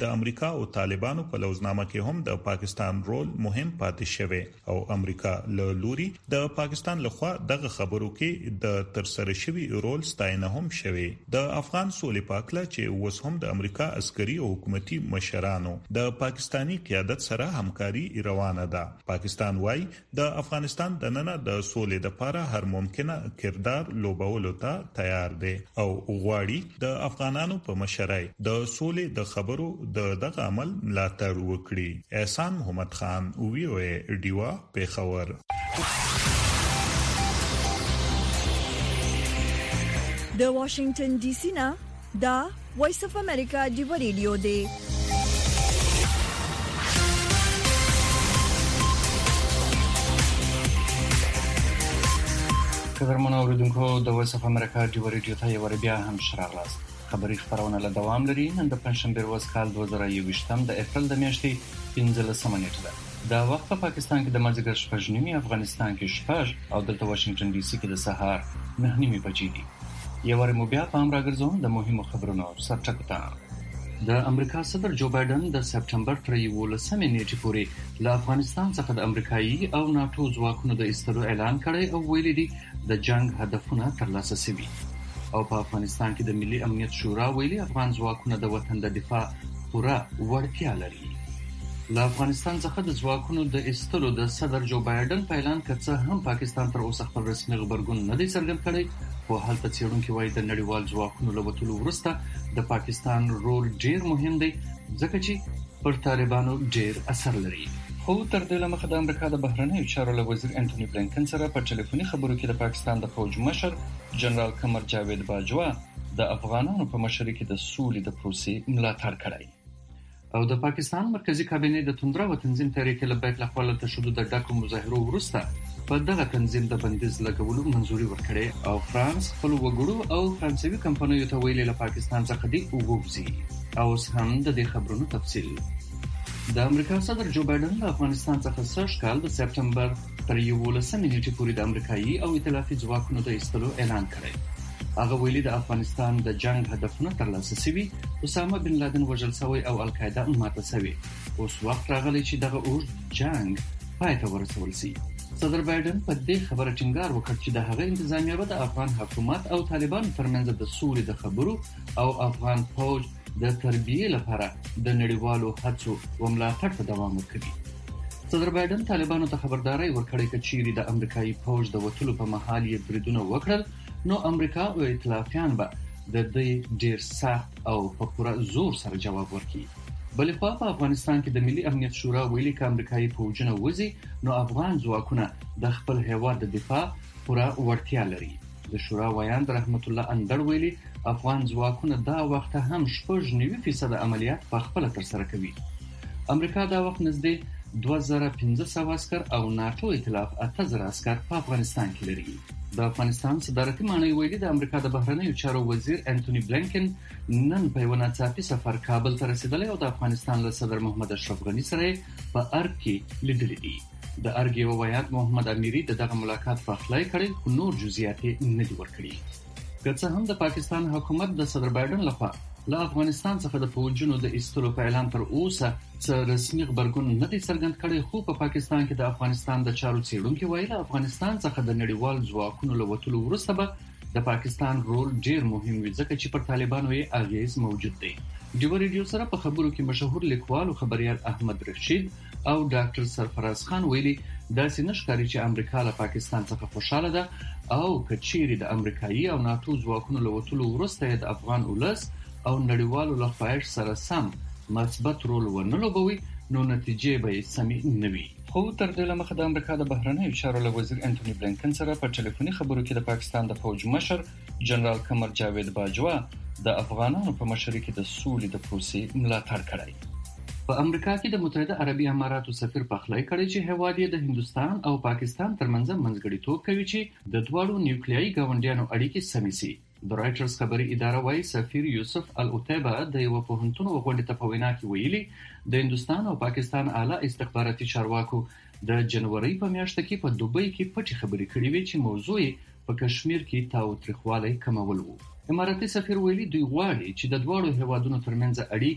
د امریکا او طالبانو په لوزنامه کې هم د پاکستان رول مهم پاتې شوی او امریکا له لوري د پاکستان لخوا دغه خبرو کې د ترسره شوی رول ستاینه هم شوی. د افغان سولې پاکله چې اوس هم د امریکا عسکري او حکومتي مشرانو د پاکستانی قیادت سره همکاري روانه ده. پاکستان وايي د افغانستان د نن د سولې لپاره هر ممکنه کردار لوبولو ته تیار دی او غواړي د افغانانو په مشرۍ د سولې د خبرو د دغه عمل ملاتړ وکړي. احسان محمد خان وی او ای ډیوا پیښور. د واشنگټن ډي سي نه دا وایس اف امریکا ډیوا ریډیو دی. قدرمنو اوریدونکو د وایس اف امریکا ډیوا ریډیو ته یو بیا هم شراغلاست. خبري خبرونه له دوام لري. نن د پنځشنبه ورځ کال دوه زره یوویشتم د اپریل د میاشتې پنځلسمه نیټه ده. دا وخت په پاکستان کې د مازیګر شپږ نیمه، افغانستان کې شپږ او د واشنگټن ډي سي کې د سهار نه نیمه بجې دي. یو ور مو بیا په امر راګرځوم د مهمو خبرونو سرټکټه. د امریکا صدر جو بایدن د سپټمبر تر یولسمې نیټې پورې له افغانستان څخه د امریکایي او ناتو ځواکونو د ایستلو اعلان کړی او ویلي دی د جنگ هدفونه ترلاسه شوي. او په افغانستان کې د ملي امنیت شورا ویلي افغان ځواکونه د وطن د دفاع پوره وړتیا لري. له افغانستان څخه د ځواکونو د ایستلو د صدر جو بایدن په اعلان کې څه هم پاکستان تر اوسه خپل رسمي خبرګون نه دی څرګند کړی، خو هلته څېړونکي وایي د نړیوال ځواکونو له وتلو وروسته د پاکستان رول ډیر مهم دی ځکه چې پر طالبانو ډیر اثر لري. خو تر دې لمخه د امریکا د بهرنیو چارو وزیر انټونی بلینکن سره په ټلیفوني خبرو کې د پاکستان د فوج مشر جنرال قمر جاوید باجوا د افغانانو په مشرۍ کې د سولې د پروسې ملاتړ کړی. او د پاکستان مرکزی کابینه د توندرا و تنظیم تحریک لبیک له خپل تشدد د ډاکو مظاهرو وروسته په دغه تنظیم د بندیز لګولو منځوري ورکړې او فرانس خپل وګړو او فرانسوي کمپنیو ته ویلي له پاکستان څخه دی وګوزي. او هم د دې خبرونو تفصیل. د امریکا صدر جو بایدن د افغانستان څخه سږ کال د سپټمبر تر یولسمې نیټې پورې د امریکایي او ائتلافي ځواکونو د ایستلو اعلان کړی. هغه ویلي د افغانستان د جنگ هدفونه ترلاسه شوي، اسامه بن لادن وژل شوی او القاعده ماته شوی. اوس وخت راغلی چې دغه اوږد جنگ پای ته ورسول شي. صدر بایدن په دې خبره ټینګار وکړ چې د هغه انتظامیه به د افغان حکومت او طالبانو ترمنځ د سولې د خبرو او افغان فوج د تربیې لپاره د نړیوالو هڅو او ملاتړ ته دوام ورکړي. صدر بایدن طالبانو ته خبرداري ورکړې چې چیرې د امریکایي فوج د وټلو په محل یې بریدونه وکړل نو امریکا او ائتلافیان به د دې ډیر سخت او په پوره زور سره جواب ورکړي. بلې خوا په افغانستان کې د ملي امنیت شورا ویلي چې امریکایي فوجونه وځي نو افغان ځواکونه د خپل هیواد د دفاع پوره وړتیا لري. د شورا ویاند رحمت الله اندړ ویلي افغان ځواکونه دا وخت هم شپږ نوي فیصد عملیات په خپل تر سره کوي. امریکا دا وخت نږدې دوه زره پنځه سوه عسكر او ناتو ائتلاف اته زره عسكر په افغانستان کې لري. د افغانستان صدارتي معني ویلي د امریکا د بهرنیو چارو وزیر انټونی بلینکن نن په یو ناڅاپي سفر کابل ته رسیدلی او د افغانستان له صدر محمد اشرف غنی سره په ارګ کې لیدلي دي. د ارګ یو ویاند محمد امیری دغه ملاقات په خلای کړی خو نور جزئیات نه دي ورکړي. که څه هم د پاکستان حکومت د صدر بایدن لخوا له افغانستان څخه د فوجونو د ایستلو په اعلان تر اوسه څه رسمي خبرګون نه دی څرګند کړی، خو په پاکستان کې د افغانستان د چارو څېړونکي وایي له افغانستان څخه د نړیوال ځواکونو له وتلو وروسته به د پاکستان رول ډیر مهم وي ځکه چې پر طالبانو یې اغیز موجود دی. ډیو ریډیو سره په خبرو کې مشهور لیکوال او خبريال احمد رشید او ډاکټر سرفراز خان ویلي داسې نشکاري چې امریکا له پاکستان څخه خوشاله ده او کچيري د امریکایي او ناتو ځواکونو له وتلو وروسته د افغان ولس او نړیوالو له خواهش سره سم مثبت رول ونه لوبوي نو نتیجې به یې سمې نه وي. خو تر دې لمخه د امریکا د بهرنیو چارو وزیر انټونی بلینکن سره په ټلیفوني خبرو کې د پاکستان د فوج مشر جنرال قمر جاوید باجوا د افغانانو په مشرۍ کې د سولې د پروسې ملاتړ کړی. په امریکا کې د متحده عربي اماراتو سفیر په خلای کړی چې هیواد یې د هندستان او پاکستان ترمنځ منځګړیتوب کوي چې د دوه نیوکلیایي ګاونډیانو اړیکې سمې شي. د رایټرز خبري اداره وايي سفیر یوسف العتیبه د یو پوهنتون غونډې ته په وینا کې ویلي د هندستان او پاکستان اعلی استخباراتي چارواکو د جنوري په میاشت کې په دوبۍ کې پټي خبرې کړې وې چې موضوع په کشمیر کې تاوتریخوالی کمول وو. اماراتي سفیر ویلي دوی غواړي چې د دوه هیوادونو ترمنځ اړیکې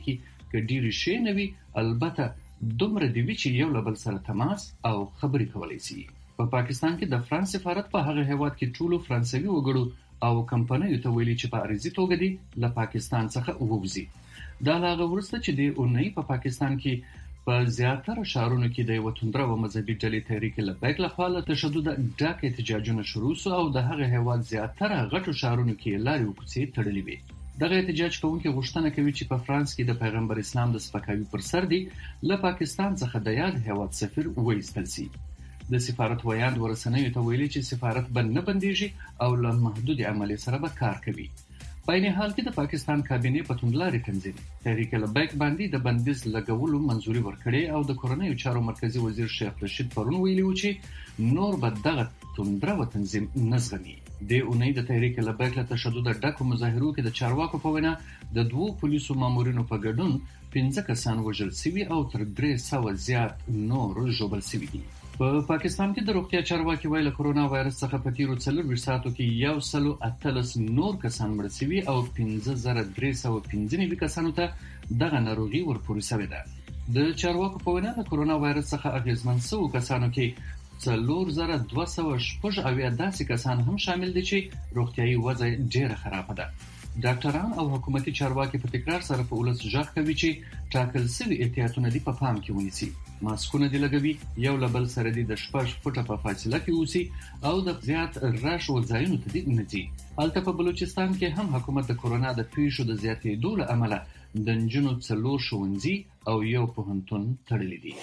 که ډیری شي نوي البته دومره دی چې یو له بل سره تماس او خبرې کولای شي. په پا پاکستان کې د فرانس سفارت په هغه هیواد کې ټولو فرانسوي وګړو او کمپنیو ته ویلي چې په عارضي توګه دي له پاکستان څخه ووځي. دا لاغه ورسته چې د اونۍ په پاکستان کې په زیاتره شهرونو کې د یو توندره و مذهبي ډلې تحریک لبیک لخوا له تشدد ډک احتجاجونه شروع شو او د هغه هیواد زیاتره غټو شهرونو کې لارې او کوڅې تړلې وې. دغه احتجاج کوونکي غوښتنه کوي چې په فرانس کې د پیغمبر اسلام د سپکاوي پر سر دی له پاکستان څخه د یاد هیواد سفیر وایستل شي. د سفارت ویاند ورسنوي ته ویلي چې سفارت بل نه بنديږي او له محدود عملي سره به کار کوي. په این حال کې د پاکستان کابینه په توندلاري تنظیم تحریک لبیک باندې د بندیز لګولو منځوري ورکړې او د کورنیو چارو مرکزی وزیر شیخ رشید پرون ویلي و چې نور به دغه توندره و تنظیم نزغمي. د اونۍ د تحریک لبیک له تشدد ډکو مظاهرو کې د چارواکو په وینا د دوو پولیسو مامورینو په ګډون پنځه کسان وژل شوي او تر درې سوه زیات نور ژوبل شوي دي. په پاکستان کې د روغتیا چارواکي ویل کرونا وایرس څخه په تیرو څلور ساعتو کې یو سلو اتلس نور کسان مړ شوي او پنځه زره درې سوه پنځه نوي کسانو ته دغه ناروغي ورپورې شوې ده. د چارواکو په وینا د کرونا وایرس څخه اغېزمن شوو کسانو کې څلور زره دوه سوه شپږ اویا داسې کسان هم شامل دي چې روغتیايي وضع ډېره خرابه ده. ډاکټران او حکومتي چارواکي په تکرار سره په ولس ژغ کوي چې ټاکل شوي احتیاطونه دي په پام کې ونیسي. ماسکونه دی لګوي، یو له بل سره دی د شپږ فوټه په فاصله کې اوسي او د زیات راش او ځایونو ته دی نه ځي. هلته په بلوچستان کې هم حکومت د کرونا د پیښو د زیاتېدو له امله د نجونو څلور ښوونځي او یو پوهنتون تړلي دي.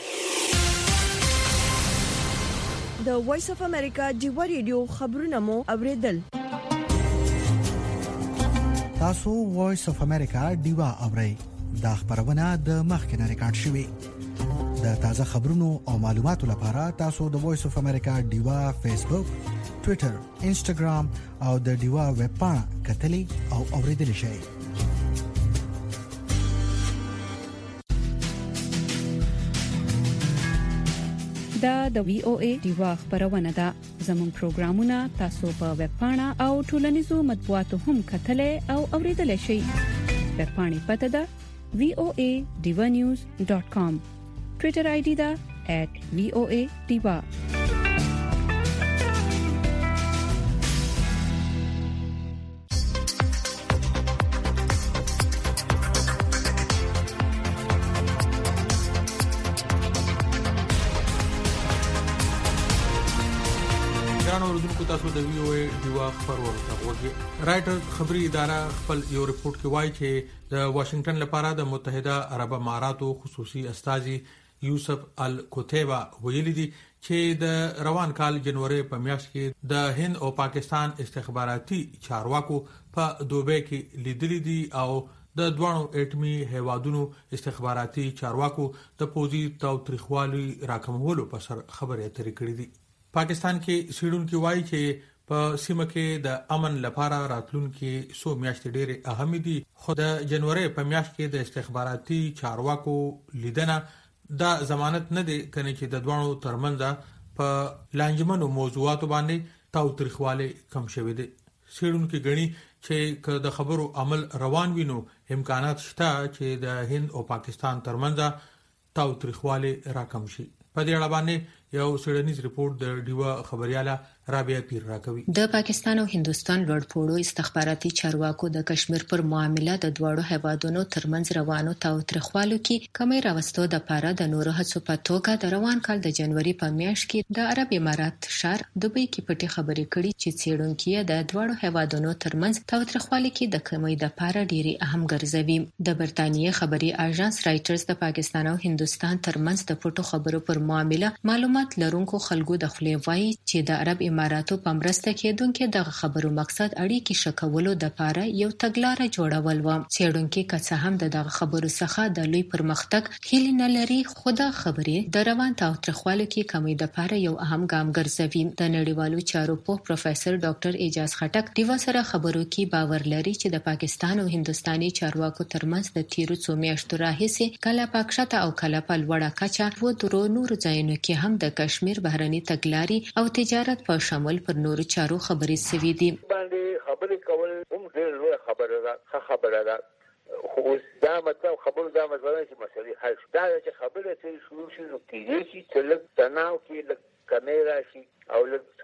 د وایس اف امریکا ډیوا ریډیو خبرونه مو اوریدل. تاسو وایس اف امریکا ډیوا اورئ. دا خبرونه د مخکنه ریکارډ شوې. د تازه خبرونو او معلوماتو لپاره تاسو د وایس اف امریکا ډیوا فیسبوک، ټوئیټر، انسټاګرام او د ډیوا ویب پاڼه کتلی او اوریدلی شئ. دا د وی او ای ډیوا خبرونه ده. زموږ پروګرامونه تاسو په ویب پاڼه او ټولنیزو مطبوعاتو هم کتلی او اوریدلی شئ. ویب پاڼې پته ده وی او ای ډیوا نیوز ډاٹ کام. ټوئیټر آی ډی ده ایٹ وی او ای ډیوا. تاسو د وی او ای ډیوا خبرونه غوږی. رائټر خبري اداره خپل یو ریپورت کې وایي چې د واشنگټن لپاره د متحده عرب اماراتو خصوصي استازي یوسف الکوتیبا ویلي دي چې د روان کال جنوري په میاشت کې د هند او پاکستان استخباراتي چارواکو په دوبه کې لیدلي دي او د دوانو اټمي هیوادونو استخباراتي چارواکو د پوزي تاوتریخوالي راکمولو په سر خبرې اترې کړې دي. پاکستان کې سیډونکو وایي چې په سیمه کې د امن لپاره راتلونکي سو میاشتې ډېرې اهم دي، خو د جنوري په میاشت کې د استخباراتي چارواکو لیدنه دا ضمانت نه دی کنه چې د دوانو ترمنځ په لانجمنو موضوعاتو باندې تاوتریخواله کم شوي دي. سیډونکو غني چې که د خبرو عمل روان وینو امکانات شته چې د هند او پاکستان ترمنځ تاوتریخواله راکم شي. په دې اړه باندې یو سیډنیز ریپورت د ډیوا خبرياله رابعه پیر راکوي. د پاکستان او هندستان لوړپوړو استخباراتي چارواکو د کشمیر پر معاملې د دوړو هیوادونو ترمنځ روانو تاوتریخوالو کې کمی راوستو د پاره د نورو هڅو په توګه د روان کال د جنوري په میاشت کې د عرب امارات شهر دوبۍ کې پټي خبرې کړي چې څېړونکو د دوړو هیوادونو ترمنځ تاوتریخوالي کې د کمی د پاره ډېری اهم ګرځوي. د برتانیې خبري اژانس رائټرز د پاکستان او هندستان ترمنځ د پټو خبرو پر معاملې معلومات لرونکو خلکو د خلې وایي چې د عرب اماراتو په مرسته کېدونکو د خبرو مقصد اړیکې شکولو د پاره یو تګلارې جوړول و. څېړونکو کڅه هم د خبرو څخه د لوی پرمختګ هیله نه لري، خو د خبرې د روان تاوتریخوالي کې کمی د پاره یو اهم ګام ګرځوي. د نړیوالو چارو په پروفیسور ډاکټر اعجاز خټک دیوا سره خبرو کې باور لري چې د پاکستان او هندستاني چارواکو ترمنځ د تیرو څو میاشتو راهیسې کله پاکشته او کله په لوړه کچه و درو نور ځایونو کې هم د کشمیر بهرني تګلاري او تجارت په شامل پر نورو چارو خبرې سوي دي. باندې خبرې کول هم ډېر لوی خبره ده، ښه خبره ده، خو دا مطلب خبرو دا مطلب چې مسلې حل شي. دا چې خبره ته شروع شي نو کېږي چې لږ تناو کې لږ کمی راشي او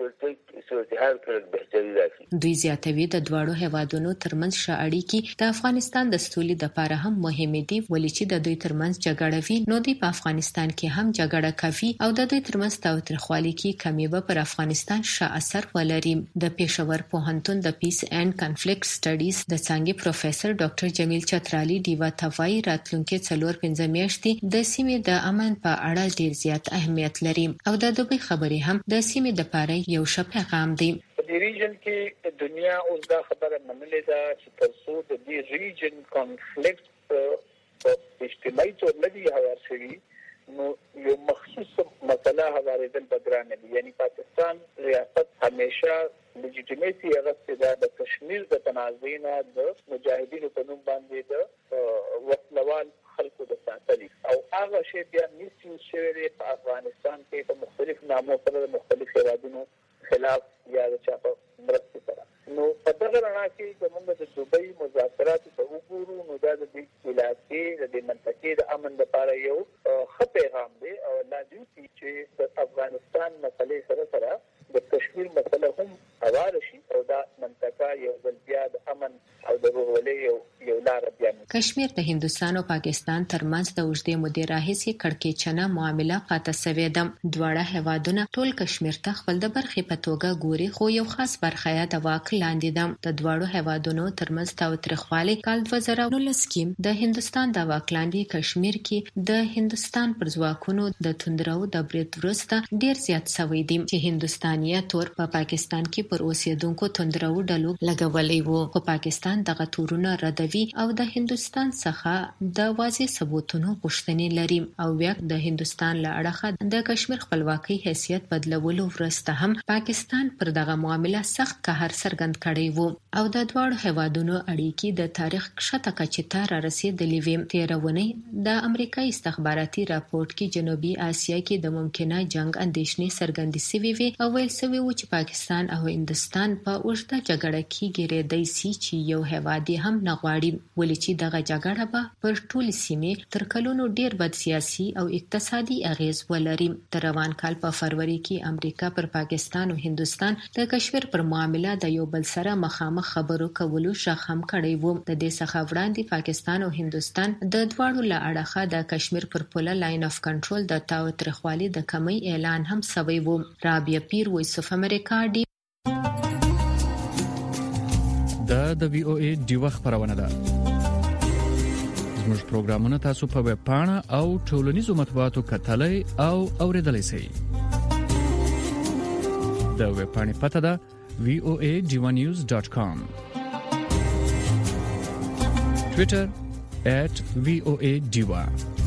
لږ صورتحال کې لږ بهتري راشي. دوی زیاتوي د دواړو هیوادونو ترمنځ ښه اړیکې د افغانستان د سولې لپاره هم مهمې دي، ولې چې د دوی ترمنځ جګړه وي نو دوی په افغانستان کې هم جګړه کوي او د دوی ترمنځ تاوتریخوالي کې کمی به پر افغانستان ښه اثر ولري. د پېښور پوهنتون د پیس اینډ کنفلیکټ سټډیز د څانګې پروفیسور ډاکټر جمیل چترالي دیوا توای راتلونکي څلور پنځه میاشتې د سیمې د امن په اړه ډیر زیات اهمیت لري او د دوی خبرې هم د سیمې د لپاره یو ښه پیغام دی. په دې ریجن کې دنیا اوس دا خبره منلې ده چې تر څو د دې ریجن کنفلیکټ په اجتماعي توګه نه دی هوار شوی نو یو مخصوص مسله هوارېدل به ګرانه دي. یعنی پاکستان ریاست همیشه لجیټیمیټي هغه د کشمیر د تنازع د مجاهدینو په نوم باندې د وسلوال خلکو د ساتلي او هغه شی بیا میسیوز شوی په افغانستان کې په مختلف نامو سره د مختلف هیوادونو خلاف یا د چا په مرستې سره. نو په دغه رڼا کې زموږ د دوبۍ مذاکراتو ته وګورو نو دا د دې علاقې د دې منطقې د امن لپاره یو ښه پیغام دی او لازم دی چې د افغانستان مسلې سره سره د کشمیر مسله هم هوار شي او دا منطقه یو ځل بیا د امن او د ورورولۍ یو یو لار بیا. کشمیر د هندستان او پاکستان ترمنځ د اوږدې مودې راهیسې کړکېچنه معامله پاتې شوې ده. دواړه هیوادونه ټول کشمیر ته خپل د برخې په توګه ګوري خو یو خاص برخه یې د واک لاندې ده. د دواړو هیوادونو ترمنځ تاوتریخوالی کال دوه زره نولس کې د هندستان د واک لاندې کشمیر کې د هندستان پر ځواکونو د توندرو د برید وروسته ډیر زیات شوی دی چې هندستاني تور په پا پاکستان کې پر اوسیدونکو توندرو ډلو لګولې وو. خو پاکستان دغه تورونه ردوي او د هندستان څخه د واضح ثبوتونو غوښتنې لري او بیا د هندستان له اړخه د کشمیر خپلواکۍ حیثیت بدلولو وروسته هم پاکستان پر دغه معامله سخت قهر څرګند کړی وو او د دواړو هیوادونو اړیکې د تاریخ کښته کچې ته را رسېدلې وې. تېره اونۍ د امریکایي استخباراتي راپورټ کې جنوبي اسیا کې د ممکنه جنگ اندېښنې څرګندې شوې وې او ویل شوی و چې پاکستان او هندستان په اوږده جګړه کې ګیرېدای شي چې یو هیواد هم نه غواړي، ولې چې دغه جګړه به پر ټولې سیمې تر کلونو ډیر بد سیاسي او اقتصادي اغیز ولري. د روان کال په فروری کې امریکا پر پاکستان او هندستان د کشمیر پر معامله د یو بل سره مخامخ خبرو کولو شخ هم کړی وو. د دې څخه وړاندې پاکستان او هندستان د دواړو له اړخه د کشمیر پر پوله لاین اف کنټرول د تاوتریخوالي د کمی اعلان هم شوی وو. رابعه پیر وایس اف امریکا دی. دا د وی او ای ډیوه خبرونه ده. زموږ پروګرامونه تاسو په ویب پاڼه او ټولنیزو مطبوعاتو کتلای او اوریدلای شئ. د ویب پاڼې پته ده وی او ای ډیوه نیوز ډاټ کام. ټوئیټر ایٹ وی او ای ډیوه.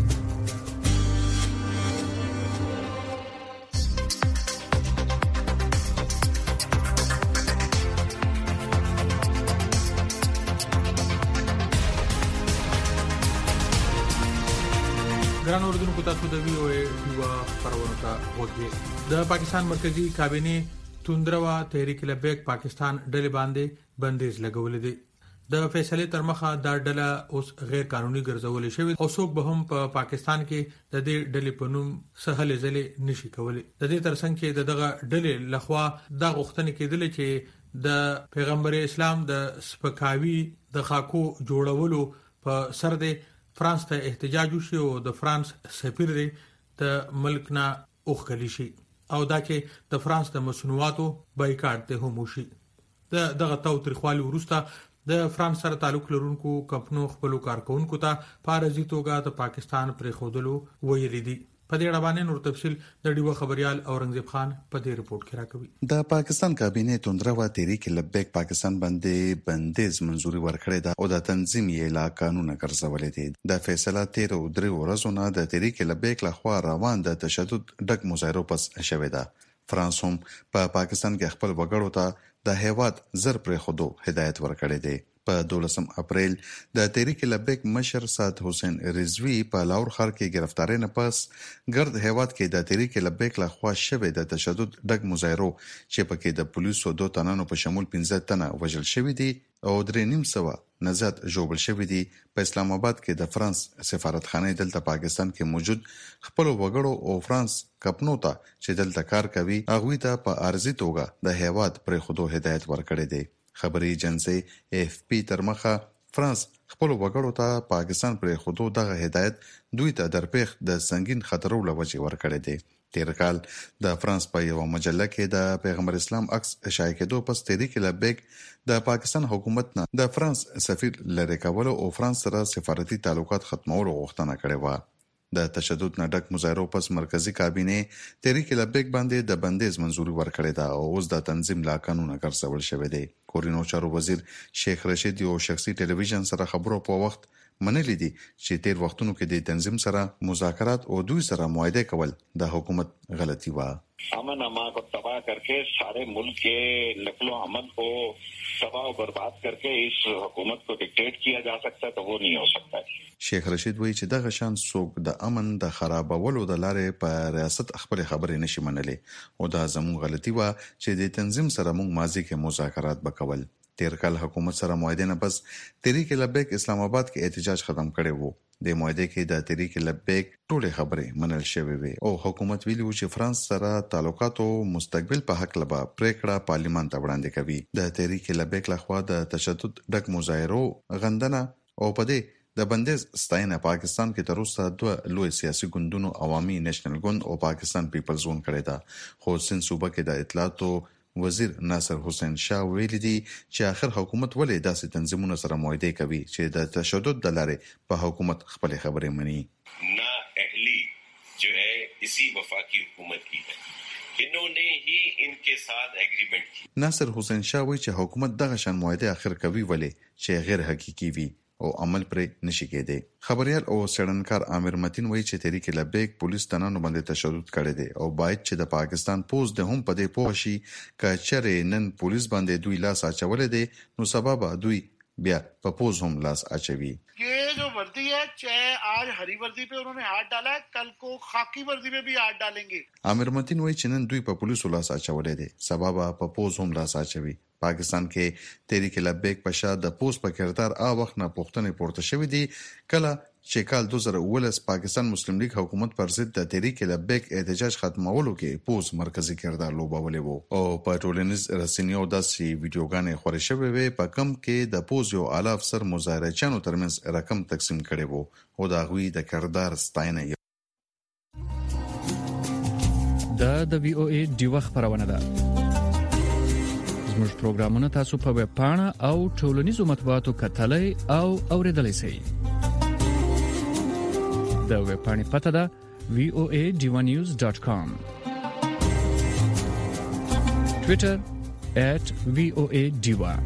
ګران اوردونکو تاسو د وی او ای ډیوا خبرونه ته وګورئ. د پاکستان مرکزی کابینه توندروا تحریک لبیک پاکستان ډلې باندې بندیز لګولې دي. د فیصله تر مخه دا ډله اوس غیر قانوني ګرځولې شوې او څوک به هم په پا پاکستان کې د دې ډلې په نوم سهل ځلې نشي کولای. د دې ترڅنګ کې دغه ډلې لخوا دا غوښتنه کېدله چې د پیغمبر اسلام د سپکاوي د خاکو جوړولو په سر د فرانس ته احتجاج وشي او د فرانس سفیر د ملک نه اوخلی شي او دا چې د فرانس د مصنوعاتو بایکاټ ته هم وشي. د دغه تاوتریخوالي وروسته د فرانس سره تعلق لرونکو کمپنیو خپل کارکونکو ته پارځي توګه د پاکستان پرې خودلو ویلي دي. په دې اړه باندې نور تفصيل د ډیوه خبريال اورنګزیب خان په دې رپورت کې راکوي. د پاکستان کابینه توندروا تحریک لبیک پاکستان باندې بندیز منزوري ورکړې ده او د تنظیم یې لا قانون ګرځولې دي. د فیصله تیر او درې ورځې نه د تحریک لبیک لخوا روان د تشدد ډک مظاهرو پس شوې ده. فرانس هم په پا پاکستان کې خپل وګړو ته د هیواد زر پرې خودو هدایت ورکړی دی. په دولسم اپریل د تحریک لبیک مشر سعد حسین رضوی په لاور ښار کې گرفتاری نه پس ګرد هیواد کې د تحریک لبیک لخوا شوې د تشدد ډک مظاهرو چې پکې د پولیسو دوه تنانو په شمول پنځه تنه وژل شوي دي او درې نیم سوه نزاد جوبل شوی دی. په اسلام آباد کې د فرانس سفارتخانه دلته پاکستان کې موجود خپل وګړو او فرانس کپنو ته چې دلته کار کوي هغه ته په ارزي توګه د هیواد پر خودو هدایت ورکړي دي. خبري ایجنسی اف پی تر مخه فرانس خپل وګړو ته پاکستان پر خودو دغه هدایت دوی ته درپېخ د سنگین خطرو لوجه ورکړي دي. تیر کال د فرانس په یو مجله کې د پیغمبر اسلام عکس شایع کېدو پس تحریک لبیک د پاکستان حکومت نه د فرانس سفیر لری کولو او فرانس سره سفارتي تعلقات ختمولو غوښتنه کړې و. د تشدد نه ډک مظاهرو پس مرکزی کابینه تحریک لبیک باندې د بندیز منزوري ورکړې ده او اوس د تنظیم لا قانون ګرځول شوی دی. کورینو چارو وزیر شیخ رشید یو شخصي ټلویزیون سره خبرو په وخت منلی دي چې تیر وختونو کې د تنظیم سره مذاکرات او دوی سره معاهده کول د حکومت غلطی و. امن امان کو تباہ کرके सारे मुल्क के नस्लो अमन को तबाह और बर्बाद करके इस हुकूमत को डिक्टेट किया जा सकता है तो वो नहीं हो सकता है. شیخ رشید وایي چې دغه شان څوک د امن د خرابولو د لارې په ریاست خپل خبرې نشي منلي او دا زموږ غلطي و چې د تنظیم سره موږ ماضي کې مذاکرات وکول. تیر کال حکومت سره معاهده نه پس تحریک لبیک اسلام آباد کې احتجاج ختم کړي وو. د معاهده کې د تحریک لبیک ټولې خبرې منل شوې وي او حکومت ویلي و چې فرانس سره تعلقاتو مستقبل په حق لبا پریکړه پارلیمان ته وړاندې کوي. د تحریک لبیک لخوا د تشدد ډک مظاهرو غندنه او په دې د بندیز ستاینه پاکستان کې تر اوسه دوه لوی سیاسي ګوندونو عوامي نېشنل ګوند او پاکستان پیپلز ګوند کړی دا. خو سن صوبه کې د اطلاعاتو وزیر ناصر حسین شاه ویلي دي چې آخر حکومت ولې داسې تنظیمونو سره معاهده کوي چې د تشدد د لارې په حکومت خپل خبرې مني. نا اهلی جو ہے اسی وفاقی حکومت کی ہے انہوں نے ہی ان کے ساتھ ایگریمنٹ کی. ناصر حسین شاه وایي چې حکومت دغه شان معاهده آخر کوي ولې چې غیر حقيقي وي او عمل پرې نشي کېدی. خبريال او سړنکار عامر متین وایي چې تحریک لبیک پولیس تنانو باندې تشدد کړی دی او باید چې د پاکستان پوز د هم په دې پوه شي چې چېرې نن پولیس باندې دوی لاس اچولې دي نو سبب دوی بیا په پوز هم لاس اچوي. یہ جو وردی ہے چاہے آج ہری وردی پہ انہوں نے ہاتھ ڈالا ہے کل کو خاکی وردی پہ بھی ہاتھ ڈالیں گے. عامر متین وایي چې نن دوی په پولیسو لاس اچولې دي سبب په پوز هم لاس اچوي. پاکستان کې تحریک لبیک په شا د پوز په کردار آ وخت نه پوښتنې پورته شوې دي کله چې کال دوه زره اوولس پاکستان مسلم لیگ حکومت پر ضد د تحریک لبیک احتجاج ختمولو کې پوز مرکزی کردار لوبولې وو او په ټولنیز رسنیو داسې ویډیوګانې خورې شوې وې په کم کې د پوز یو اعلی افسر مظاهرچیانو ترمنځ رقم تقسیم کړي وو او دا غوي د کردار ستاینه دا د وی او ای ډیوه خبرونه ده. زموږ پروګرامونه تاسو په ویب پاڼه او ټولنیزو مطبوعاتو کتلای او اوریدلای شئ. د ویب پاڼې پته ده وی او ای ډیوه نیوز ډاټ کام. ټوئیټر ایٹ وی او ای ډیوه.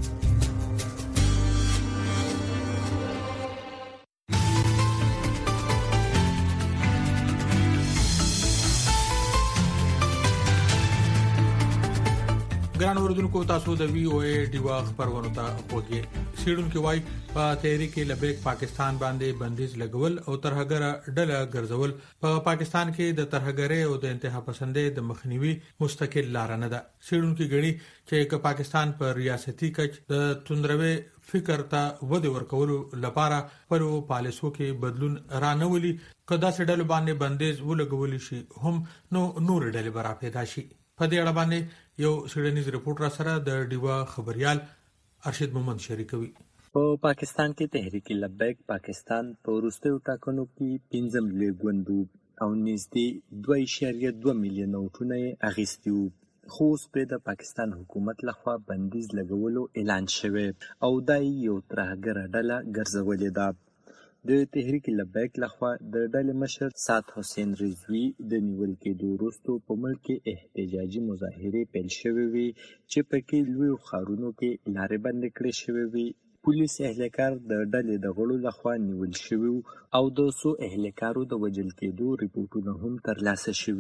ګران اوردونکو تاسو د وی او ای ډیوا خبرونه ته خوږی سیډونکو وای په تحریک لبیک پاکستان باندې بندیز لګول او ترهګر ډله ګرځول په پاکستان کې د ترهګری او د انتها پسندۍ د مخنیوي مستقل لار نه ده. سیډونکو غړي چې پاکستان پر ریاستي کچ د توندروي فکر ته ود ورکولو لپاره پر پالیسو کې بدلون رانولي کدا سړل باندې بندیز ولګول شي هم نو نور ډلې برا پیدا شي. په دې اړه باندې یو سیډنیز ریپورټ را سره د ډیوا خبريال ارشد محمد شریکوي. په پاکستان کې تحریک لبیک پاکستان په وروستیو ټاکنو کې پنځم لوی ګوند او نږدې دوه اعشاریه دوه میلیون نوټونه اخیستي وو. خو اوس پرې د پاکستان حکومت لخوا بندیز لګولو اعلان شوی او دا یو ترهګر ډله ګرځولې ده. د تحریک لبیک لخوا د ډلې مشر سات حسین رضوی د نیول کېدو وروسته په ملک کې احتجاجي مظاهرې پیل شوې وي چې پکې لوی ښارونو کې لارې بندې کړې شوې وي. پولیس اهلکار د ډلې د غړو لخوا نیول شوي او د څو اهلکارو د وژل کېدو ریپورټونه هم ترلاسه شوي وو.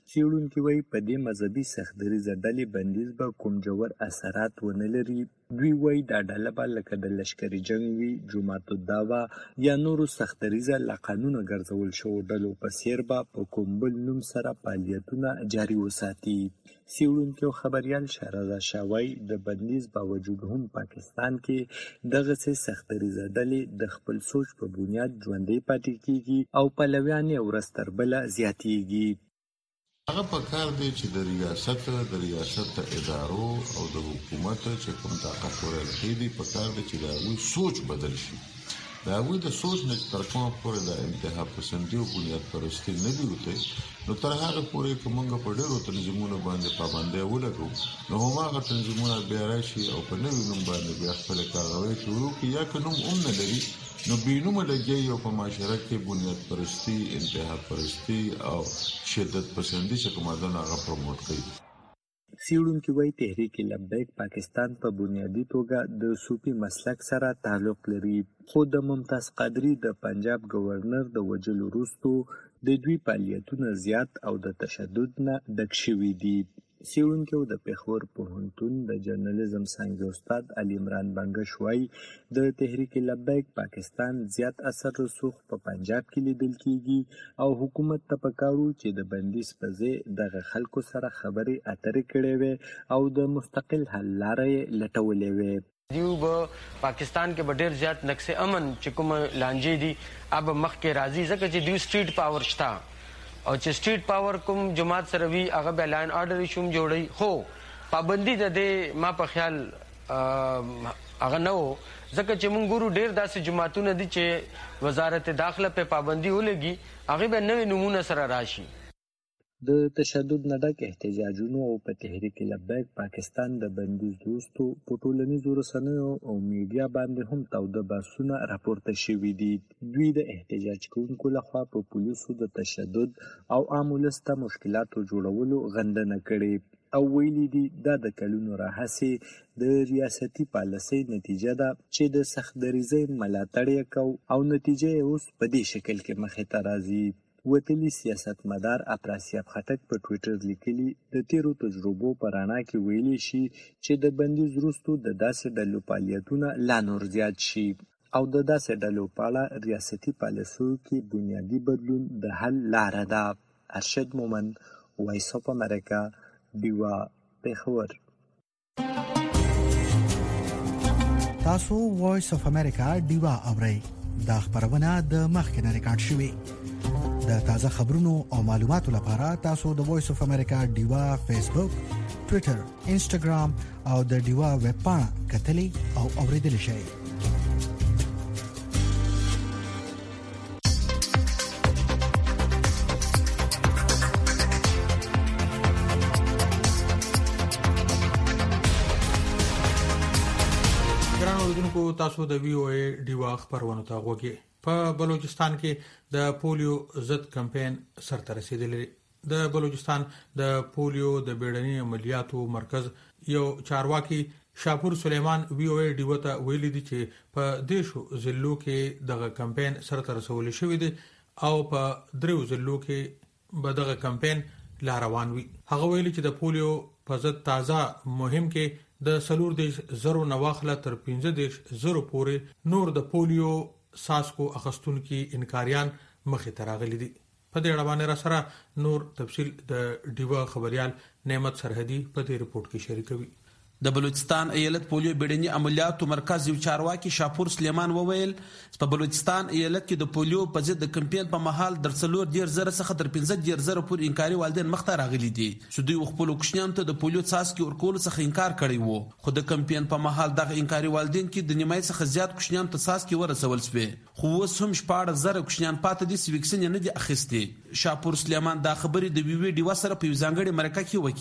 څېړونکي وایي په دې مذهبي سختدریځه ډلې بندیز به کوم ژور اثرات ونه لري. دوی وایي دا ډله به لکه د لشکري جنګ وي، جماعت الدعوه یا نورو سختدریځه له قانونه ګرځول شوو ډلو په څېر به په کوم بل نوم سره فعالیتونه جاري وساتي. څېړونکي او خبریال شهرزاد شاه وایي د بندیز باوجود هم پاکستان کې دغسې سختدریځه ډلې د خپل سوچ په بنیاد ژوندۍ پاتې کیږي او پلویان یې ورځ تر بله زیاتیږي. هغه په کار دی چې د ریاست د ریاست ادارو او د حکومت چې کوم طاقت ورلخي دی په کار دی چې د هغوی سوچ بدل شي. د هغوی د سوچ نه تر کومه پورې د انتها پسندي او بنیاد پرستي نه دي وتی، نو تر هغه پورې که موږ په ډېرو تنظیمونو باندې پابندۍ ولګو نو هماغه تنظیمونه بیا راشي او په نوي نوم باندې بیا خپلې کارغوۍ شروع کړي، یا که نوم هم نه لري نو بېنومه لګیایي او په معاشره کې بنیاد پرستي، انتها پرستي او شدت پسندي چې کومه ده نو هغه پروموټ کوي. څېړونکي وایي تحریک لبیک پاکستان په بنیادي توګه د صوفي مسلک سره تعلق لري، خو د ممتاز قادري د پنجاب گورنر د وژلو وروستو د دوی فعالیتونه زیات او د تشدد نه ډک شوي دي. څېړونکي د پېښور پوهنتون د جرنالیزم څانګې استاد علي عمران بنګش وایي د تحریک لبیک پاکستان زیات اثر رسوخ په پنجاب کې لیدل کیږي او حکومت ته پکار و چې د بندیز په ځای دغه خلکو سره خبرې اترې کړې وې او د مستقل حل لارې یې لټولې وې. دیو به پاکستان کې به ډېر زیات نقص امن چې کوم لانجې دي اب مخکې راځي، ځکه چې دیو سټریټ پاور شته او چې سټریټ پاور کوم جماعت سره وي هغه بیا لاین آرډر ایشوم جوړوي، خو پابندي د دې ما په خیال هغه نه و، ځکه چې موږ ګورو ډېر داسې جماعتونه دي چې وزارت داخله په پابندي ولګي، هغې به نوې نومونه سره راشي. د تشدد نه ډک احتجاجونو او په تحریک لبیک پاکستان د بندیز وروستو په ټولنیزو رسنیو او میډیا باندې هم تاوده بحثونه راپورته شوي دي. دوی د احتجاج کوونکو لخوا په پولیسو د تشدد او عام ولس ته مشکلاتو جوړولو غندنه کړې او ویلي دي دا د کلونو راهیسې د ریاستي پالیسۍ نتیجه ده چې د سختدریځۍ ملاتړ یې کو او نتیجه یې اوس په دې شکل کې مخې ته راځي. وتلي سیاستمدار افراسیاب خټک په ټویټر لیکلي د تیرو تجربو په رڼا کې ویلی شي چې د بندیز وروستو د داسې ډلو فعالیتونه لا نور زیات شي او د داسې ډلو په اړه ریاستي پالیسیو کې بنیادي بدلون د حل لاره ده. ارشد مومن، وایس اف امریکا، ډیوا، پېښور. تاسو وایس اف امریکا ډیوا اورئ. دا خبرونه د مخکنه ریکارډ شوې. د تازه خبرونو او معلوماتو لپاره تاسو د وایس اف امریکا ډیوا فیسبوک، ټوئیټر، انسټاګرام او د ډیوا ویب پاڼه کتلې او اوریدل شئ. ګران اوریدونکو، تاسو د وی او ای ډیوا خبرونه ته غوږی. په بلوچستان کې د پولیو ضد کمپاین سرته رسیدلی. د بلوچستان د پولیو د بیړني عملیاتو مرکز یو چارواکي شاپور سلیمان وی او ای ډیو ته ویلي دي چې په دیشو ضلعو کې دغه کمپاین سرته رسول شوی دی او په دریو ضلعو کې به دغه کمپاین لا روان وي. هغه ویلي چې د پولیو په ضد تازه مهم کې د سلور دیش زرو نواخله تر پنځه دیش زرو پورې نور د پولیو ساسکو اخستون کې انکاریان مخې ته راغلي دي. په دې اړه باندې را سره نور تفصیل د ډیوا خبريال نعمت سرحدي په دې رپورت کې شریکوي. د بلوچستان ایالت پولیو بیړني عملیاتو مرکز یو چارواکي شاپور سلیمان وویل په بلوچستان ایالت کې د پولیو په ضد د کمپاین په محل در څلور ډیر زره څخه تر پنځه ډیر زره پورې انکاري والدین مخته راغلي دي چې دوی خپل کوښښونه ته د پولیو څاڅکي ورکول څخه انکار کړی وو، خو د کمپاین په محل دغه انکاري والدین کې د نیمای څخه زیات کوښښونه ته څاڅکي ورسول شوی، خو اوس هم شپږ زره کوښښونه پاتې دي چې وکسین نه دي اخیستي. شاپور سلیمان دا خبرې د وی وی ډیوا سره په ځانګړي مرکه کې وکړي.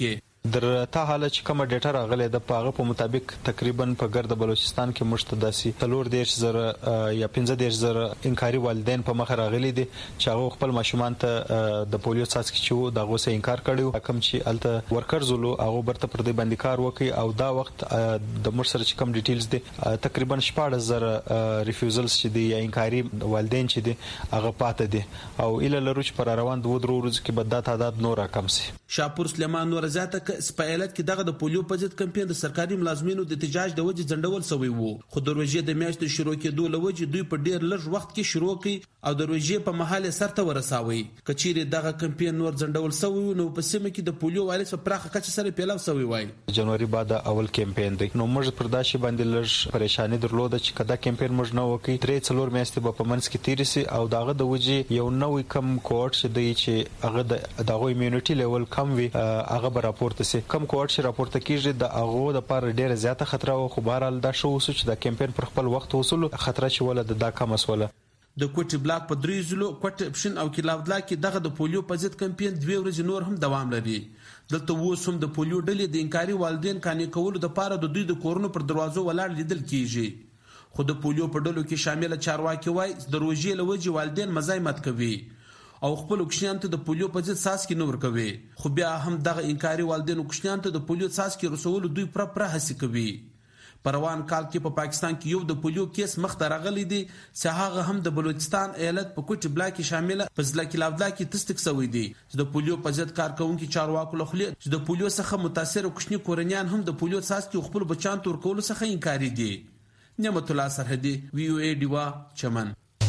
درته حاله چې کوم ډیټا راغلی د پاغه په مطابق تقریبا په ګرد بلوچستان کې مشتداسي تلور دیش زره یا پنځه دیش زره انکاري والدین په مخ راغلي دي چې هغه خپل ماشومان ته د پولیو څاڅکي چې دغه سه انکار کړو کوم چې الته ورکر زلو هغه برته پر دې باندې کار وکي او دا وخت د مرسر چې کوم ډیټیلز دي تقریبا شپږ زره ریفیوزلز چې دي یا انکاري والدین چې دي هغه پاتې دي او اله لرو چې پر روان دوه درو ورځې کې بد تعداد نور راکم سي. شاپور سلیمان نور زیاته سپایلت کې دغه د پولیو په ضد کمپاین د سرکاري ملازمینو د احتجاج د وجې ځندول شوی وو خو د روژې د میاشتې شروع کېدو لوجې دوی په ډیر لږ وخت کې شروع کړي او د روژې په مهال سرته ورساوي کچېره دغه کمپاین نور ځندول شوی نو په سیمه کې د پولیو وایرس په پراخه کچه سره پیلاو شوی وای. جنوري بعد اول کمپاین دی نو موږ پر داسې باندې لږ پریشانی درلوده چې کدا کمپاین موږ نه وکړي درې څلور میاشتې په پمنس کې تیر سي او دغه د وجې یو نوې کم کوټ چې دی چې هغه د دغه ایمونټي لیول کم وي هغه به راپورته سي کم کوټ چې راپورته کیږي د هغه د پر ډیره زیاته خطر او خبرال دا شو چې د کمپاین پر خپل وخت وصول خطر چې ول د دا کم اسوله د کوټي بلاک په درې ځلو کوټ اپشن او کلاودلا کې دغه د پولیو په ضد کمپاین دوه ورځې نور هم دوام لري. دلته وسوم د پولیو ډلې د انکاري والدین کانې کول د پاره د دوی د کورونو پر دروازو ولاړ لیدل کیږي خو د پولیو په ډلو کې شامل چارواکي وای د روژې لوجې والدین مزاحمت کوي او خپل کوشنیان ته د پولیو په ضد ساسکي نور کوي خو بیا هم دغه انکاري والدین کوشنیان ته د پولیو ساسکي رسول دوی پر پر هڅه کوي. پروان کال کې په پا پاکستان کې یو د پولیو کیس مخ ته راغلی دی چې هغه هم د بلوچستان ایالت په کوټ بلاک کې شامل په ځل کې لاودا کې تصدیق شوی دی چې د پولیو په ضد کارکونکو چارواکو لخوا چې د پولیو څخه متاثر کوشنی کورنیان هم د پولیو ساسکي خپل بچان تور کول څخه انکاري دي. نعمت الله سرحدي وی او ای دیوا چمن.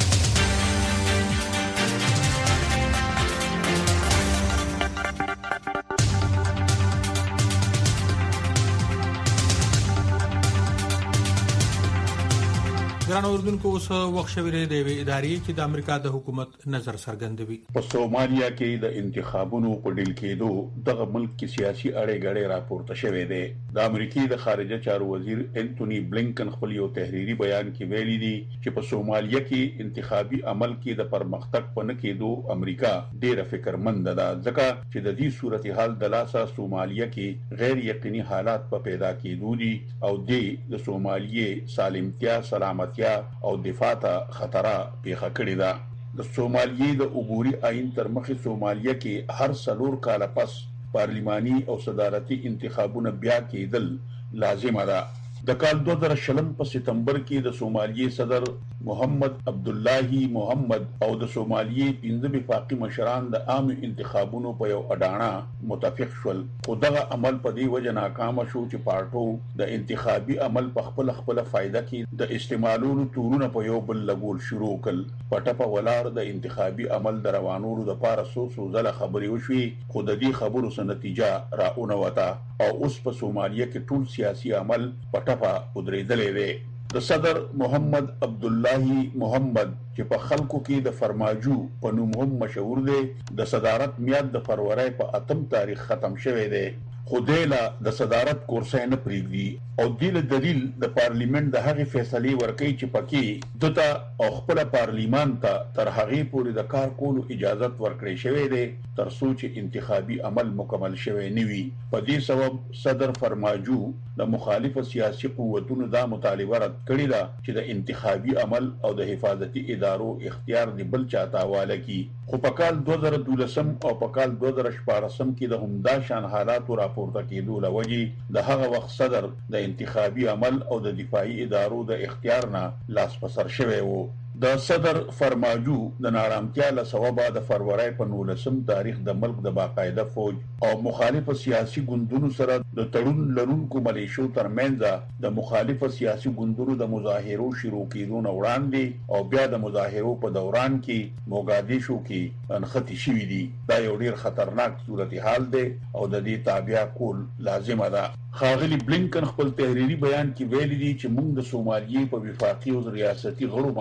ګران اوردونکو اوس وخت شوی دی د ادارې چې د امریکا د حکومت نظر څرګندوي. په سومالیا کې د انتخابونو په ډیل کېدو دغه ملک کې سیاسي اړې غړې راپورته شوې ده. د امریکای د خارجه چارو وزیر انټونی بلنکن خپل یو تحریری بیان کې ویلي دي چې په سومالیا کې انتخابي عمل کې د پرمختګ په نه کېدو امریکا ډېره فکرمند ده ځکه چې د دې صورتحال د لاسه سومالیا کې غیر یقیني حالات په پیدا کېدو دي او د سومالیې سالمتیا سلامت او دفاع ته خطر پیښه کړې ده. د سومالیې د عبوري آئین تر مخې سومالیا کې هر څلور کال پس پارلیماني او صدارتي انتخابونه بیا کېدل لازم ده. د کال دوه زره شلم په سپتمبر کې د سومالیې صدر محمد عبدالله محمد او د سومالیې پنځه وفاقي مشران د عام انتخابونو په یو اډانه متفق شول خو دغه عمل په دې وجه ناکام شو چې پارټو د انتخابي عمل په خپل خپل فائدہ کې د استعمالولو تورونه په یو بل لګول شروع کړل. پټه ولار د انتخابي عمل د روانولو د پاره سو سو ځله خبري وشوي خو د دې خبرو څخه نتیجه راونه وتا او اوس په سومالیه کې ټول سیاسي عمل پټه ودرېدلې وي. د صدر محمد عبدالله محمد چې په خلکو کې د فرماجو په نوم هم مشهور دی د صدارت میاد د فروری په اتم تاریخ ختم شوه دی خو دیلا د صدارت کورسای نه پریږدي او دیل دلیل د پارلیمنت د هغې فیصلې ورکوي چې پکې دته او خپل پارلیمان ته تر هغې پورې د کار کولو اجازت ورکړی شوی دی تر څو چې انتخابي عمل مکمل شوی نه وي. په دې سبب صدر فرماجو د مخالف سیاسي قوتونو دا مطالبه رد کړې ده چې د انتخابي عمل او د حفاظتي ادارو اختیار دی بل چاته حواله کی. خو په کال دوه زره دولسم او په کال دوه زره شپاړسم کې د همدا شان حالاتو راپورته کېدو لوجې د هغه وخت صدر د انتخابي عمل او د دفاعي ادارو د اختیار نه لاس په سر شوی وو. د صدر فرماجو د نارامتیا له سببه د فروری په نولسم تاریخ د ملک د باقاعده فوج او مخالف سیاسي ګوندونو سره د تړون لرونکو ملیشو ترمنځ د مخالف سیاسي ګوندونو د مظاهرو شروع کېدو نه وړاندې او بیا د مظاهرو په دوران کې موګادیشو کې انختی شوي دي. دا یو ډیر خطرناک صورتحال دی او د دې تابع کول لازمه ده. ښاغلي بلنکن خپل تحریری بیان کې ویلي دي چې موږ د سومالیې په وفاقي او ریاستي غړو باندې غږ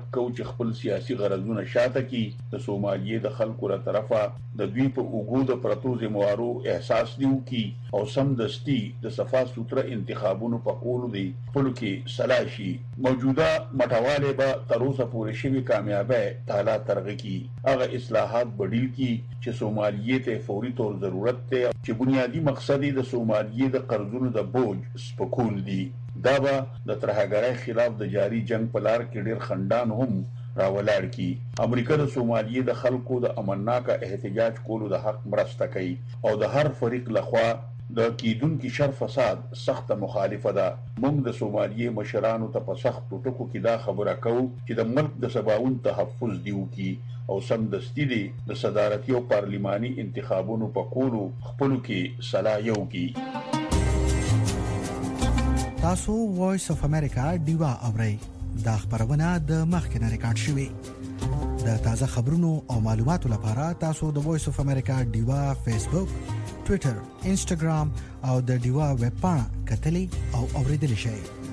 کو چې خپل سیاسي غرضونه شاته کی د سومالیې د خلکو له طرفه د دوی په وګړو د پروتو زموارو احساس دیو کی او سم دستی د صفا سوتره انتخابونو په کولو دی خپل کې سلاشي موجوده مټواله به تر اوسه پورې شوی کامیابه تعالی ترغه کی هغه اصلاحات بدیل کی چې سومالیې ته فوري تور ضرورت ته چې بنیادی مقصد د سومالیې د قرضونو د بوج سپکول دی دا به د ترهګرۍ خلاف د جاری جنگ په لار کې ډیر خندان هم راولاړ کی امریکا د سومالیې د خلکو د امنناکه احتجاج کولو د حق مرسته کوي او د هر فریق لخوا د کیدونکو شر فساد سخت مخالفه ده موږ د سومالیې مشرانو ته په سخت ټکو کې دا خبره کوو چې د ملک د سباون تحفظ دیو کی او سم دستی دی د صدارتي او پارلماني انتخابونو په کولو خپل کې صلاح یو کی تاسو وایس اف امریکا دیوا اورئ دا خبرونه د مخکنه ریکارډ شوې د تازه خبرونو او معلوماتو لپاره تاسو د وایس اف امریکا دیوا فیسبوک ټوئیټر انسټاګرام او د دیوا ویب پاڼه کتلی او اوریدل شئ